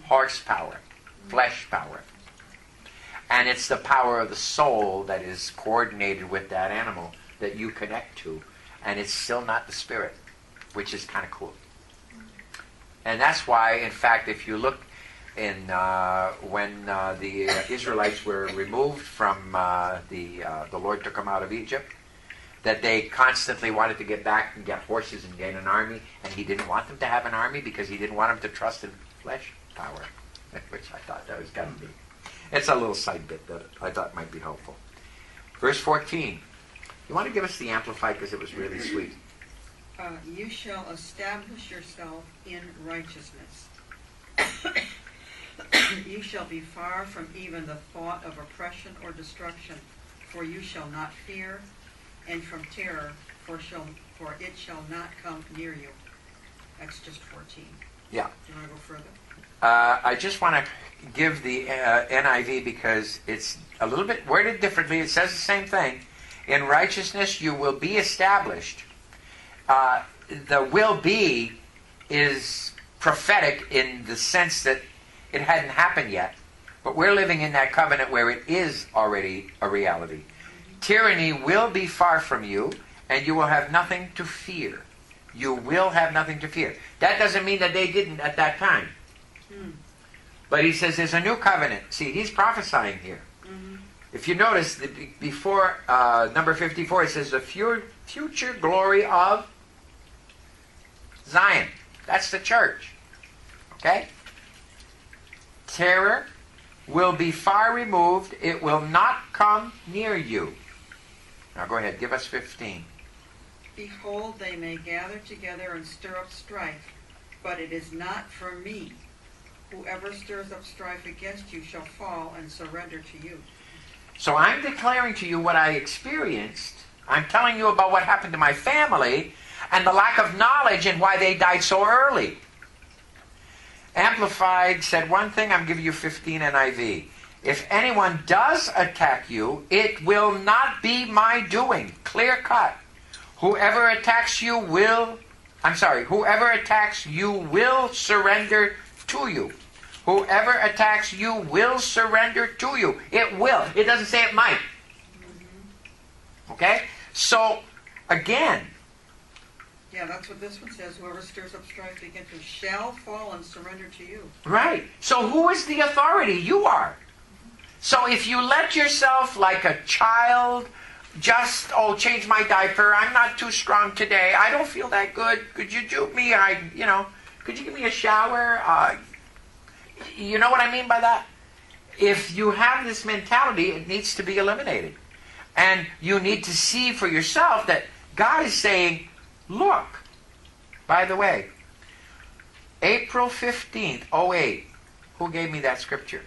horsepower, flesh power. And it's the power of the soul that is coordinated with that animal that you connect to. And it's still not the spirit, which is kind of cool. And that's why, in fact, if you look in when the Israelites were removed from the Lord took them out of Egypt, that they constantly wanted to get back and get horses and gain an army, and he didn't want them to have an army because he didn't want them to trust in flesh power, which I thought that was kind of neat. It's a little side bit that I thought might be helpful. Verse 14. You want to give us the Amplified because it was really sweet. You shall establish yourself in righteousness. You shall be far from even the thought of oppression or destruction, for you shall not fear, and from terror, for it shall not come near you. That's just 14. Yeah. Do you want to go further? I just want to give the NIV because it's a little bit worded differently. It says the same thing. In righteousness you will be established. The will be is prophetic in the sense that it hadn't happened yet. But we're living in that covenant where it is already a reality. Tyranny will be far from you, and you will have nothing to fear. You will have nothing to fear. That doesn't mean that they didn't at that time. But he says there's a new covenant. See, he's prophesying here. If you notice, before number 54, it says the future glory of Zion. That's the church. Okay? Terror will be far removed. It will not come near you. Now go ahead, give us 15. Behold, they may gather together and stir up strife, but it is not from me. Whoever stirs up strife against you shall fall and surrender to you. So I'm declaring to you what I experienced. I'm telling you about what happened to my family and the lack of knowledge and why they died so early. Amplified said one thing, I'm giving you 15 NIV. If anyone does attack you, it will not be my doing. Clear cut. Whoever attacks you will surrender to you. Whoever attacks you will surrender to you. It will. It doesn't say it might. Okay? So, again. Yeah, that's what this one says. Whoever stirs up strife against you shall fall and surrender to you. Right. So who is the authority? You are. So if you let yourself, like a child, just, change my diaper. I'm not too strong today. I don't feel that good. Could you do me? Could you give me a shower? You know what I mean by that? If you have this mentality, it needs to be eliminated. And you need to see for yourself that God is saying, look, by the way, April 15th, 08, who gave me that scripture?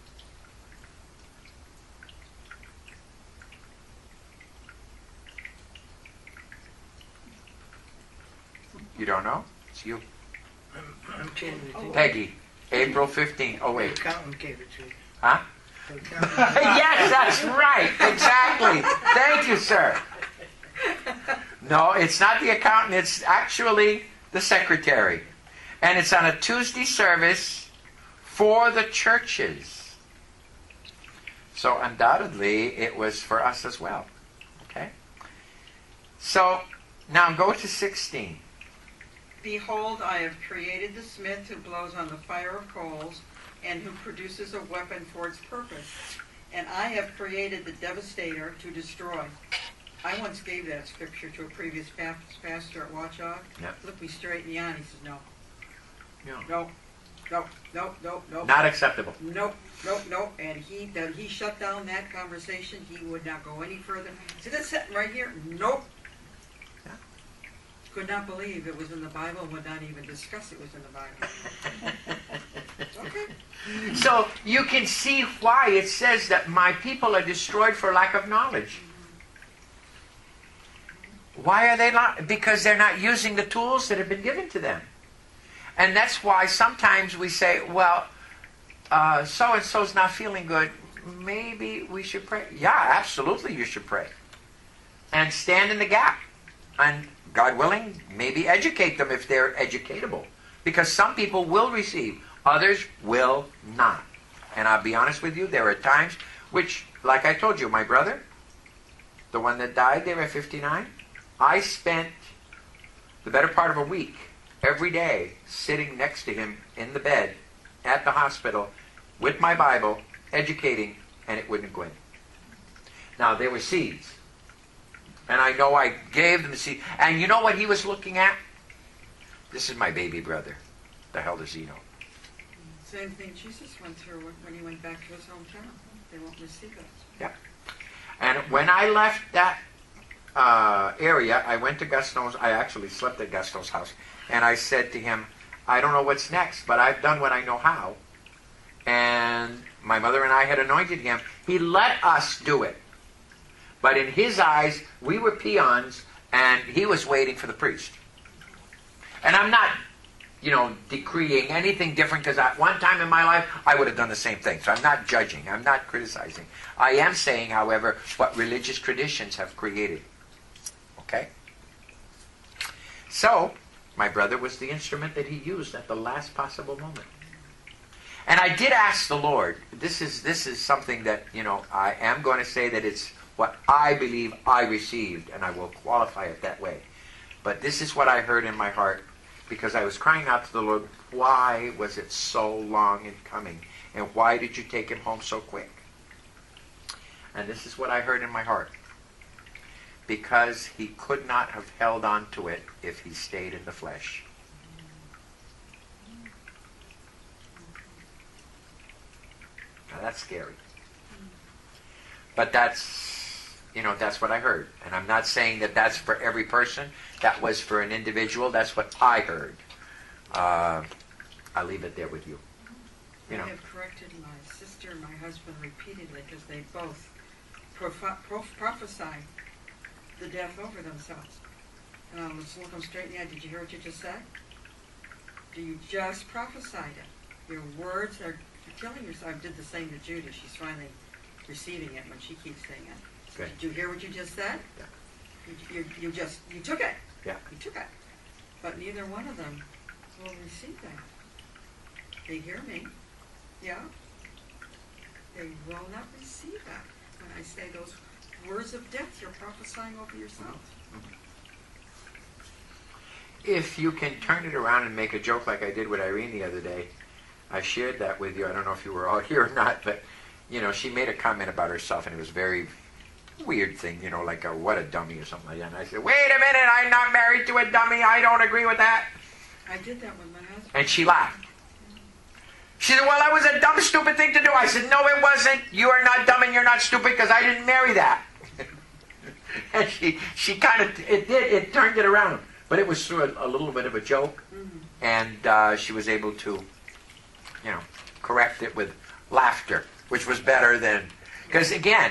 You don't know? It's you. I'm changing it. Peggy, April 15th, 08. The accountant gave it to you. Huh? The accountant. Yes, that's right. Exactly. Thank you, sir. No, it's not the accountant. It's actually the secretary. And it's on a Tuesday service for the churches. So undoubtedly, it was for us as well. Okay? So, now go to 16. Behold, I have created the smith who blows on the fire of coals and who produces a weapon for its purpose. And I have created the devastator to destroy. I once gave that scripture to a previous pastor at Watchog. Yep. Looked me straight in the eye and he says, no. No. No. Not acceptable. Nope. And he shut down that conversation. He would not go any further. See that sitting right here? Nope. Yeah. Could not believe it was in the Bible, would not even discuss it was in the Bible. Okay. So you can see why it says that my people are destroyed for lack of knowledge. Why are they not? Because they're not using the tools that have been given to them. And that's why sometimes we say, well, so-and-so's not feeling good. Maybe we should pray. Yeah, absolutely you should pray. And stand in the gap. And God willing, maybe educate them if they're educatable. Because some people will receive Others will not. And I'll be honest with you, there are times which, like I told you, my brother, the one that died there at 59, I spent the better part of a week every day sitting next to him in the bed at the hospital with my Bible, educating, and it wouldn't go in. Now, there were seeds. And I know I gave them the seed. And you know what he was looking at? This is my baby brother. The hell does he know? Same thing Jesus went through when he went back to his hometown. They won't receive us. Yeah. And when I left that area, I went to Gaston's. I actually slept at Gaston's house. And I said to him, I don't know what's next, but I've done what I know how. And my mother and I had anointed him. He let us do it. But in his eyes, we were peons, and he was waiting for the priest. And I'm not, decreeing anything different, because at one time in my life, I would have done the same thing. So I'm not judging. I'm not criticizing. I am saying, however, what religious traditions have created. Okay? So, my brother was the instrument that he used at the last possible moment. And I did ask the Lord, this is something that, I am going to say that it's what I believe I received, and I will qualify it that way. But this is what I heard in my heart, because I was crying out to the Lord, why was it so long in coming? And why did you take him home so quick? And this is what I heard in my heart. Because he could not have held on to it if he stayed in the flesh. Now that's scary. But that's what I heard. And I'm not saying that that's for every person. That was for an individual. That's what I heard. I'll leave it there with you. I have corrected my sister and my husband repeatedly because they both prophesy the death over themselves. And I'll just look them straight in the eye. Did you hear what you just said? You just prophesied it. Your words are killing yourself. I did the same to Judy. She's finally receiving it when she keeps saying it. Okay. Did you hear what you just said? Yeah. You took it. Yeah. You took it. But neither one of them will receive that. They hear me. Yeah. They will not receive that. When I say those words of death, you're prophesying over yourself. If you can turn it around and make a joke like I did with Irene the other day, I shared that with you. I don't know if you were all here or not, but, she made a comment about herself, and it was a very weird thing, like what a dummy or something like that. And I said, wait a minute, I'm not married to a dummy. I don't agree with that. I did that with my husband. And she laughed. She said, well, that was a dumb, stupid thing to do. I said, no, it wasn't. You are not dumb and you're not stupid because I didn't marry that. And she kind of, it turned it around. But it was through a little bit of a joke. Mm-hmm. And she was able to, correct it with laughter, which was better than, because again,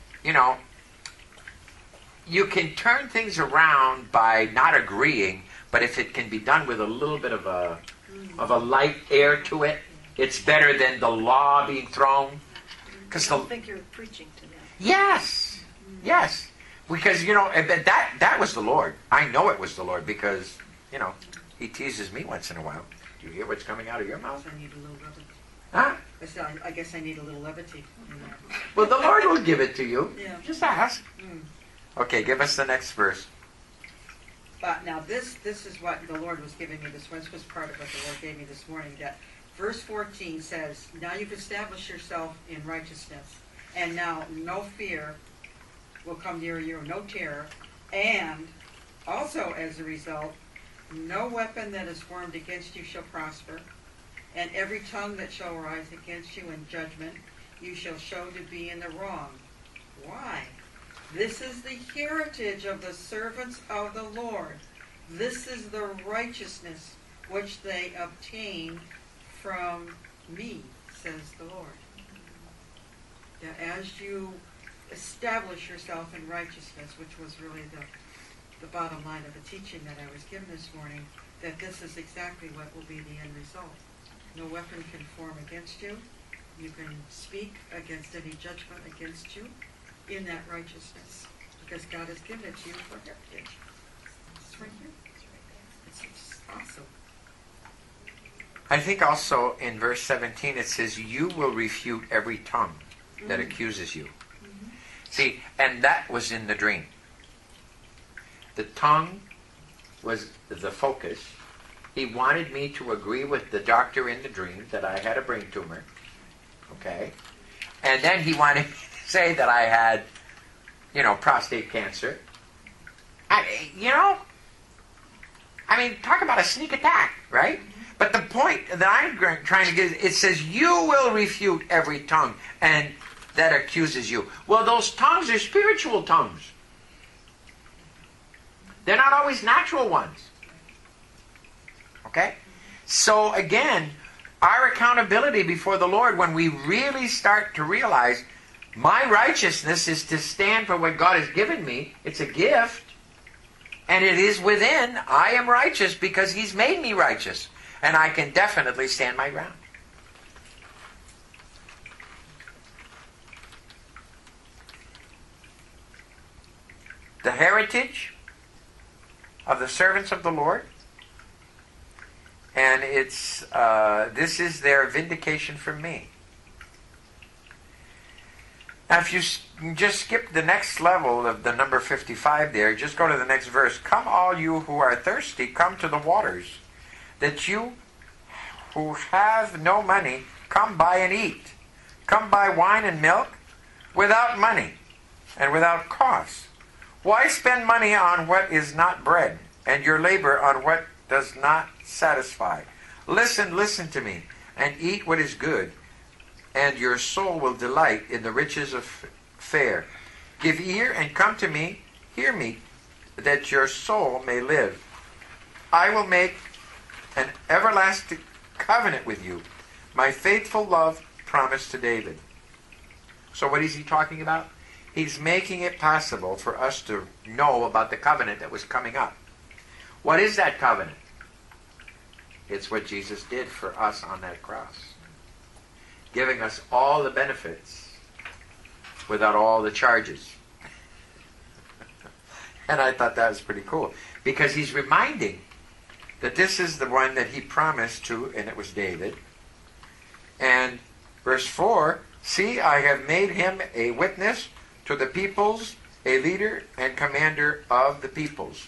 you can turn things around by not agreeing, but if it can be done with a little bit of a light air to it, it's better than the law being thrown. I don't think you're preaching to them. Yes, yes, because that was the Lord. I know it was the Lord because He teases me once in a while. Do you hear what's coming out of your mouth? I need a little levity. Huh? I guess I need a little levity. Well, the Lord will give it to you. Yeah. Just ask. Okay, give us the next verse. But now this is what the Lord was giving me. This was part of what the Lord gave me this morning. That verse 14 says, now you've established yourself in righteousness, and now no fear will come near you, no terror, and also as a result, no weapon that is formed against you shall prosper, and every tongue that shall rise against you in judgment you shall show to be in the wrong. Why? This is the heritage of the servants of the Lord. This is the righteousness which they obtain from me, says the Lord. That as you establish yourself in righteousness, which was really the bottom line of the teaching that I was given this morning, that this is exactly what will be the end result. No weapon can form against you. You can speak against any judgment against you in that righteousness, because God has given it to you for heritage. It's right here. It's awesome. I think also in verse 17 it says, you will refute every tongue that accuses you. See, and that was in the dream. The tongue was the focus. He wanted me to agree with the doctor in the dream that I had a brain tumor. Okay? And then he wanted me to say that I had, prostate cancer. Talk about a sneak attack, right? But the point that I'm trying to get, it says, you will refute every tongue and that accuses you. Well, those tongues are spiritual tongues. They're not always natural ones. Okay? So again, our accountability before the Lord, when we really start to realize my righteousness is to stand for what God has given me, it's a gift, and it is within, I am righteous because He's made me righteous, and I can definitely stand my ground. The heritage of the servants of the Lord, and this is their vindication from me. Now, if you just skip the next level of the number 55 there, just go to the next verse. Come all you who are thirsty, come to the waters, that you who have no money, come buy and eat. Come buy wine and milk without money and without cost. Why spend money on what is not bread, and your labor on what does not satisfy? Listen to me, and eat what is good, and your soul will delight in the riches of fare. Give ear and come to me, hear me, that your soul may live. I will make an everlasting covenant with you, my faithful love promised to David. So what is he talking about? He's making it possible for us to know about the covenant that was coming up. What is that covenant? It's what Jesus did for us on that cross, giving us all the benefits without all the charges. And I thought that was pretty cool, because he's reminding that this is the one that he promised to, and it was David. And verse 4, see, I have made him a witness to the peoples, a leader and commander of the peoples.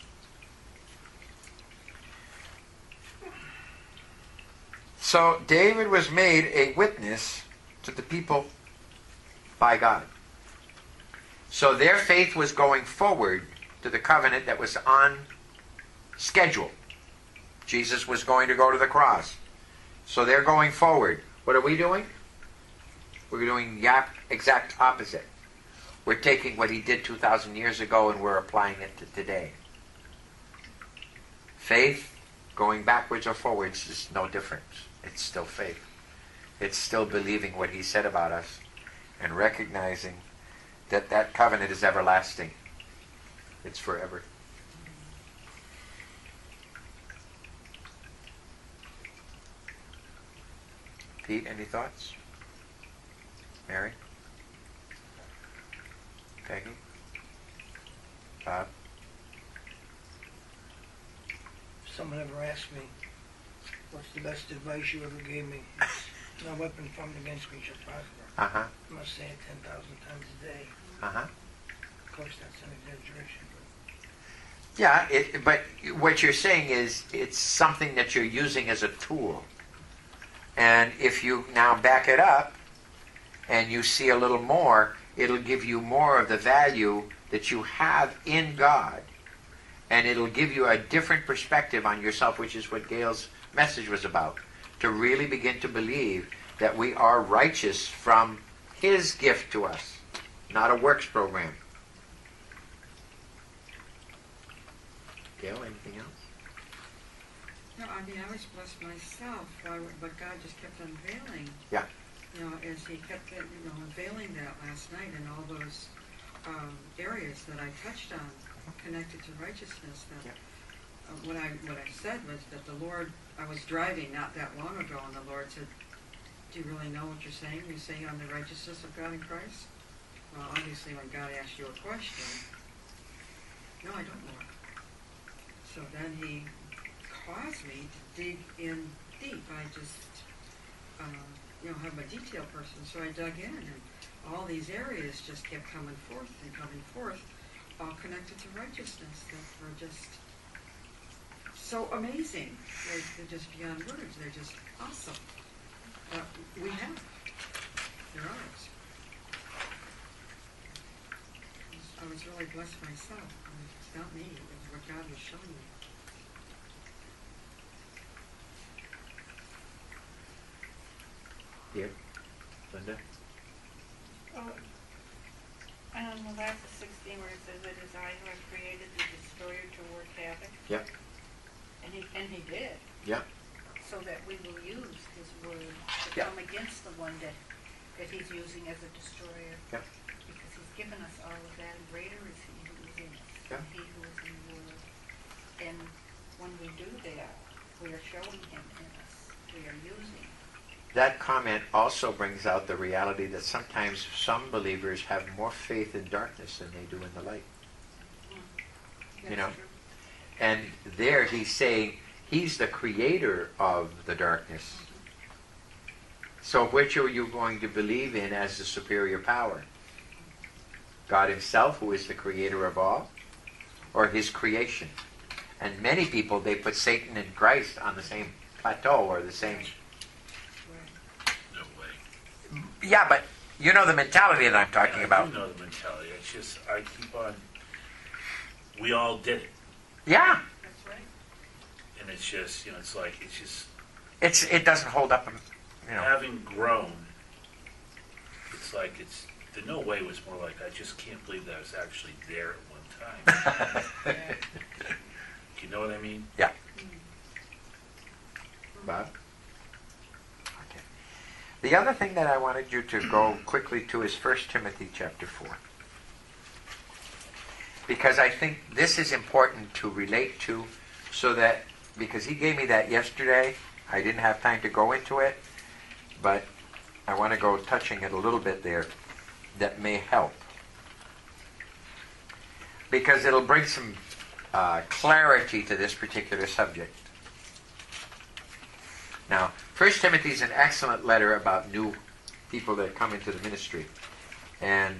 So David was made a witness to the people by God. So their faith was going forward to the covenant that was on schedule. Jesus was going to go to the cross. So they're going forward. What are we doing? We're doing the exact opposite. We're taking what he did 2,000 years ago and we're applying it to today. Faith, going backwards or forwards, is no difference. It's still faith. It's still believing what he said about us and recognizing that that covenant is everlasting. It's forever. Pete, any thoughts? Mary? Peggy? Bob? Someone ever asked me, what's the best advice you ever gave me? No weapon formed against me shall prosper. Uh-huh. I must say it 10,000 times a day. Uh-huh. Of course, that's an exaggeration. Yeah, but what you're saying is it's something that you're using as a tool. And if you now back it up and you see a little more, it'll give you more of the value that you have in God. And it'll give you a different perspective on yourself, which is what Gail's message was about. To really begin to believe that we are righteous from His gift to us, not a works program. Gail, anything else? No, I mean, I was blessed myself by what God just kept unveiling. Yeah. You know, as He kept, unveiling that last night and all those areas that I touched on connected to righteousness. That what I said was that the Lord, I was driving not that long ago, and the Lord said, "Do you really know what you're saying? You say on the righteousness of God in Christ." Well, obviously, when God asks you a question, no, I don't know it. So then He caused me to dig in deep. I just, have a detail person, so I dug in, and all these areas just kept coming forth, all connected to righteousness that were just so amazing. They're just beyond words. They're just awesome. We have. They're ours. I was really blessed myself. It's not me. It was what God was showing me. Here, Linda. And the last 16 where it says, "It is I who have created the destroyer to work havoc." Yep. And he did. Yep. So that we will use his word to Yep. come against the one that he's using as a destroyer. Yep. Because he's given us all of that. And greater is he who is in us Yep. than he who is in the world. And when we do that, we are showing him in us. We are using. That comment also brings out the reality that sometimes some believers have more faith in darkness than they do in the light. You know? True. And there he's saying he's the creator of the darkness. So which are you going to believe in as the superior power? God himself, who is the creator of all, or his creation? And many people, they put Satan and Christ on the same plateau or the same... No way. Yeah, but you know the mentality that I'm talking I about. do know the mentality. It's just, I keep on, we all did it. Yeah. That's right. And it's just, it's like, it's just, It doesn't hold up, having grown, it's like, the no way was more like, I just can't believe that I was actually there at one time. You know what I mean? Yeah. Bob? Okay. The other thing that I wanted you to go quickly to is 1 Timothy chapter 4. Because I think this is important to relate to, so that, because he gave me that yesterday, I didn't have time to go into it, but I want to go touching it a little bit there that may help. Because it'll bring some clarity to this particular subject. Now, 1 Timothy is an excellent letter about new people that come into the ministry. And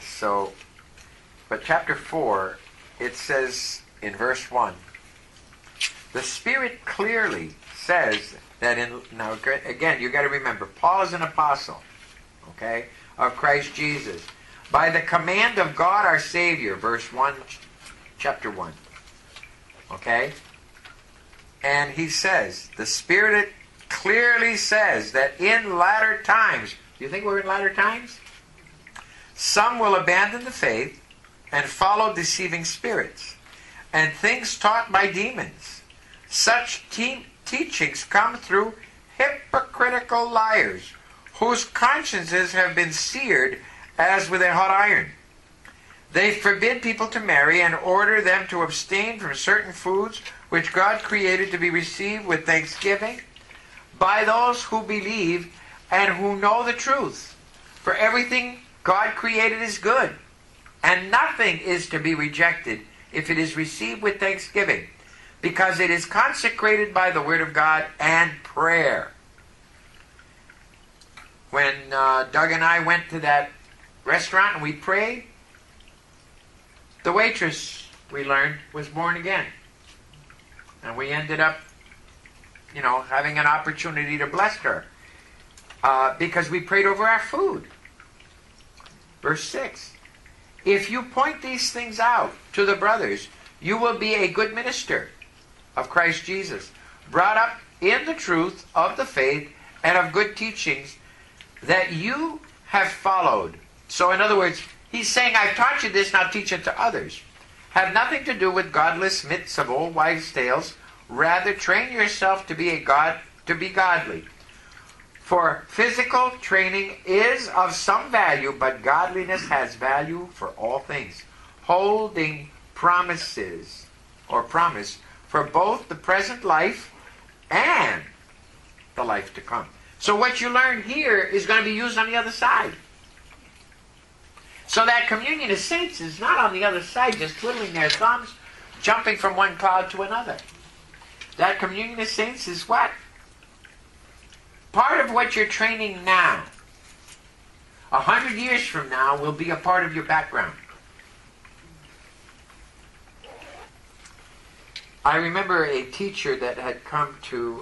but chapter 4, it says in verse 1, the Spirit clearly says that now again, you've got to remember, Paul is an apostle, okay, of Christ Jesus, by the command of God our Savior, verse 1, chapter 1, okay? And he says, the Spirit clearly says that in latter times, do you think we're in latter times? Some will abandon the faith and follow deceiving spirits and things taught by demons. Such teachings come through hypocritical liars whose consciences have been seared as with a hot iron. They forbid people to marry and order them to abstain from certain foods which God created to be received with thanksgiving by those who believe and who know the truth. For everything God created is good, and nothing is to be rejected if it is received with thanksgiving, because it is consecrated by the Word of God and prayer. When Doug and I went to that restaurant and we prayed, the waitress, we learned, was born again. And we ended up, having an opportunity to bless her because we prayed over our food. Verse 6, if you point these things out to the brothers, you will be a good minister of Christ Jesus, brought up in the truth of the faith and of good teachings that you have followed. So in other words, he's saying, I've taught you this, now teach it to others. Have nothing to do with godless myths of old wives' tales. Rather, train yourself to be godly. For physical training is of some value, but godliness has value for all things, holding promise for both the present life and the life to come. So what you learn here is going to be used on the other side. So that communion of saints is not on the other side, just twiddling their thumbs, jumping from one cloud to another. That communion of saints is what? part of what you're training now, 100 years from now, will be a part of your background. I remember a teacher that had come to,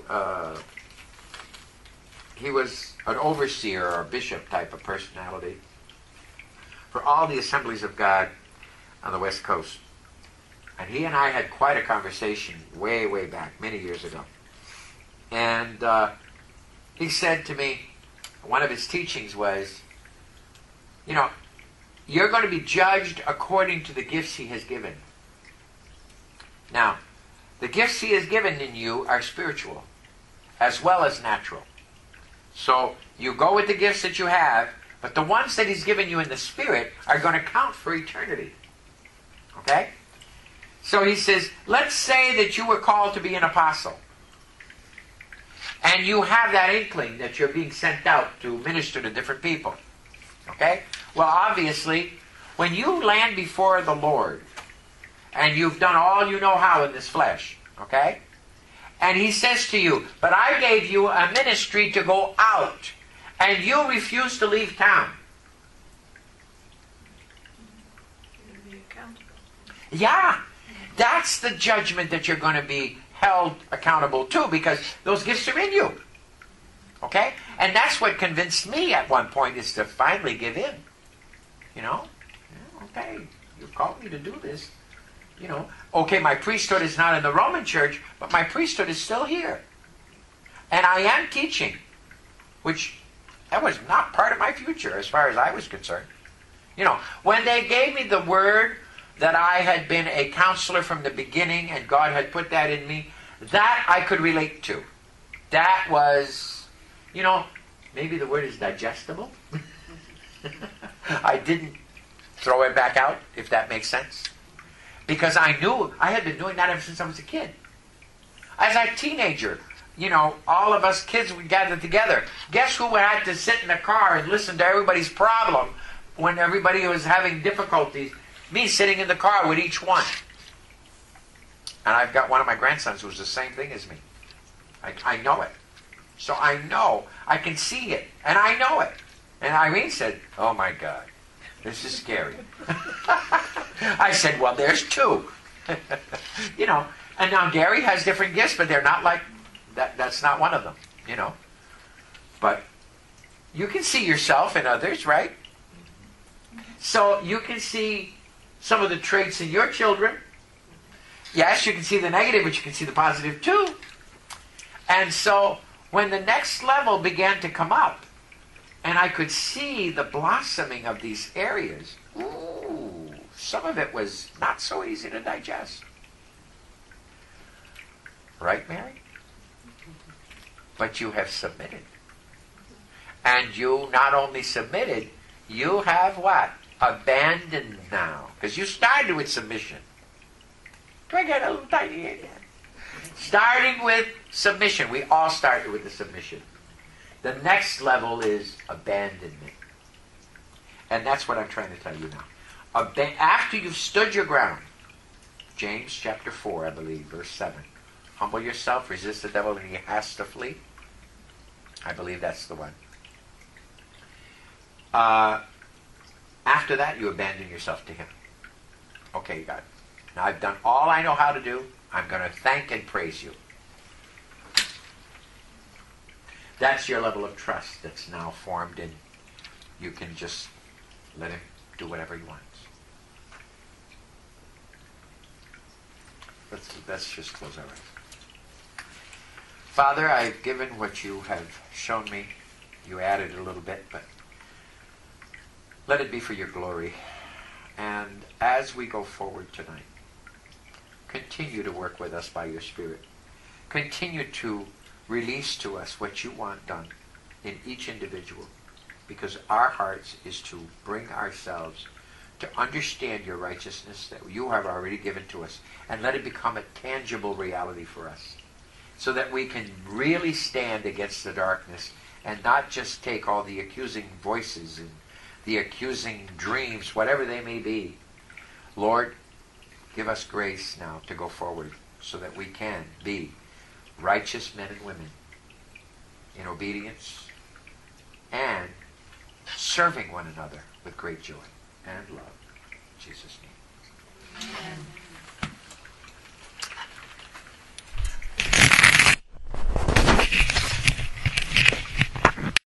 he was an overseer or a bishop type of personality for all the Assemblies of God on the West Coast. And he and I had quite a conversation way, way back, many years ago. And he said to me, one of his teachings was, you know, you're going to be judged according to the gifts he has given. Now, the gifts he has given in you are spiritual as well as natural. So you go with the gifts that you have, but the ones that he's given you in the spirit are going to count for eternity. Okay? So he says, let's say that you were called to be an apostle. And you have that inkling that you're being sent out to minister to different people. Okay? Well, obviously, when you land before the Lord, and you've done all you know how in this flesh, okay? And he says to you, but I gave you a ministry to go out, and you refuse to leave town. You're going to be accountable. Yeah, that's the judgment that you're going to be held accountable to, because those gifts are in you. Okay? And that's what convinced me at one point, is to finally give in. You know? Yeah, okay, you called me to do this. You know, okay, my priesthood is not in the Roman Church, but my priesthood is still here. And I am teaching, which that was not part of my future as far as I was concerned. You know, when they gave me the word that I had been a counselor from the beginning and God had put that in me, that I could relate to. That was, you know, maybe the word is digestible. I didn't throw it back out, if that makes sense. Because I knew I had been doing that ever since I was a kid. As a teenager, you know, all of us kids would gather together. Guess who had to sit in the car and listen to everybody's problem when everybody was having difficulties? Me sitting in the car with each one. And I've got one of my grandsons who's the same thing as me. I know it. So I know. I can see it. And I know it. And Irene said, oh my God, this is scary. I said, well, there's two. You know, and now Gary has different gifts, but they're not like, that's not one of them, you know. But you can see yourself in others, right? So you can see some of the traits in your children. Yes, you can see the negative, but you can see the positive too. And so when the next level began to come up, and I could see the blossoming of these areas, ooh, some of it was not so easy to digest. Right, Mary? But you have submitted. And you not only submitted, you have what? Abandoned now. Because you started with submission. Do I get a little tiny again? Starting with submission. We all started with the submission. The next level is abandonment. And that's what I'm trying to tell you now. After you've stood your ground, James chapter 4, I believe, verse 7. Humble yourself, resist the devil, and he has to flee. I believe that's the one. After that, you abandon yourself to him. Okay, God. Now I've done all I know how to do. I'm going to thank and praise you. That's your level of trust that's now formed, and you can just let him do whatever he wants. Let's just close our eyes. Father, I've given what you have shown me. You added a little bit, but let it be for your glory. And as we go forward tonight, continue to work with us by your Spirit. Continue to release to us what you want done in each individual, because our hearts is to bring ourselves to understand your righteousness that you have already given to us, and let it become a tangible reality for us, so that we can really stand against the darkness and not just take all the accusing voices and the accusing dreams, whatever they may be. Lord, give us grace now to go forward so that we can be righteous men and women in obedience, and serving one another with great joy and love. In Jesus' name. Amen.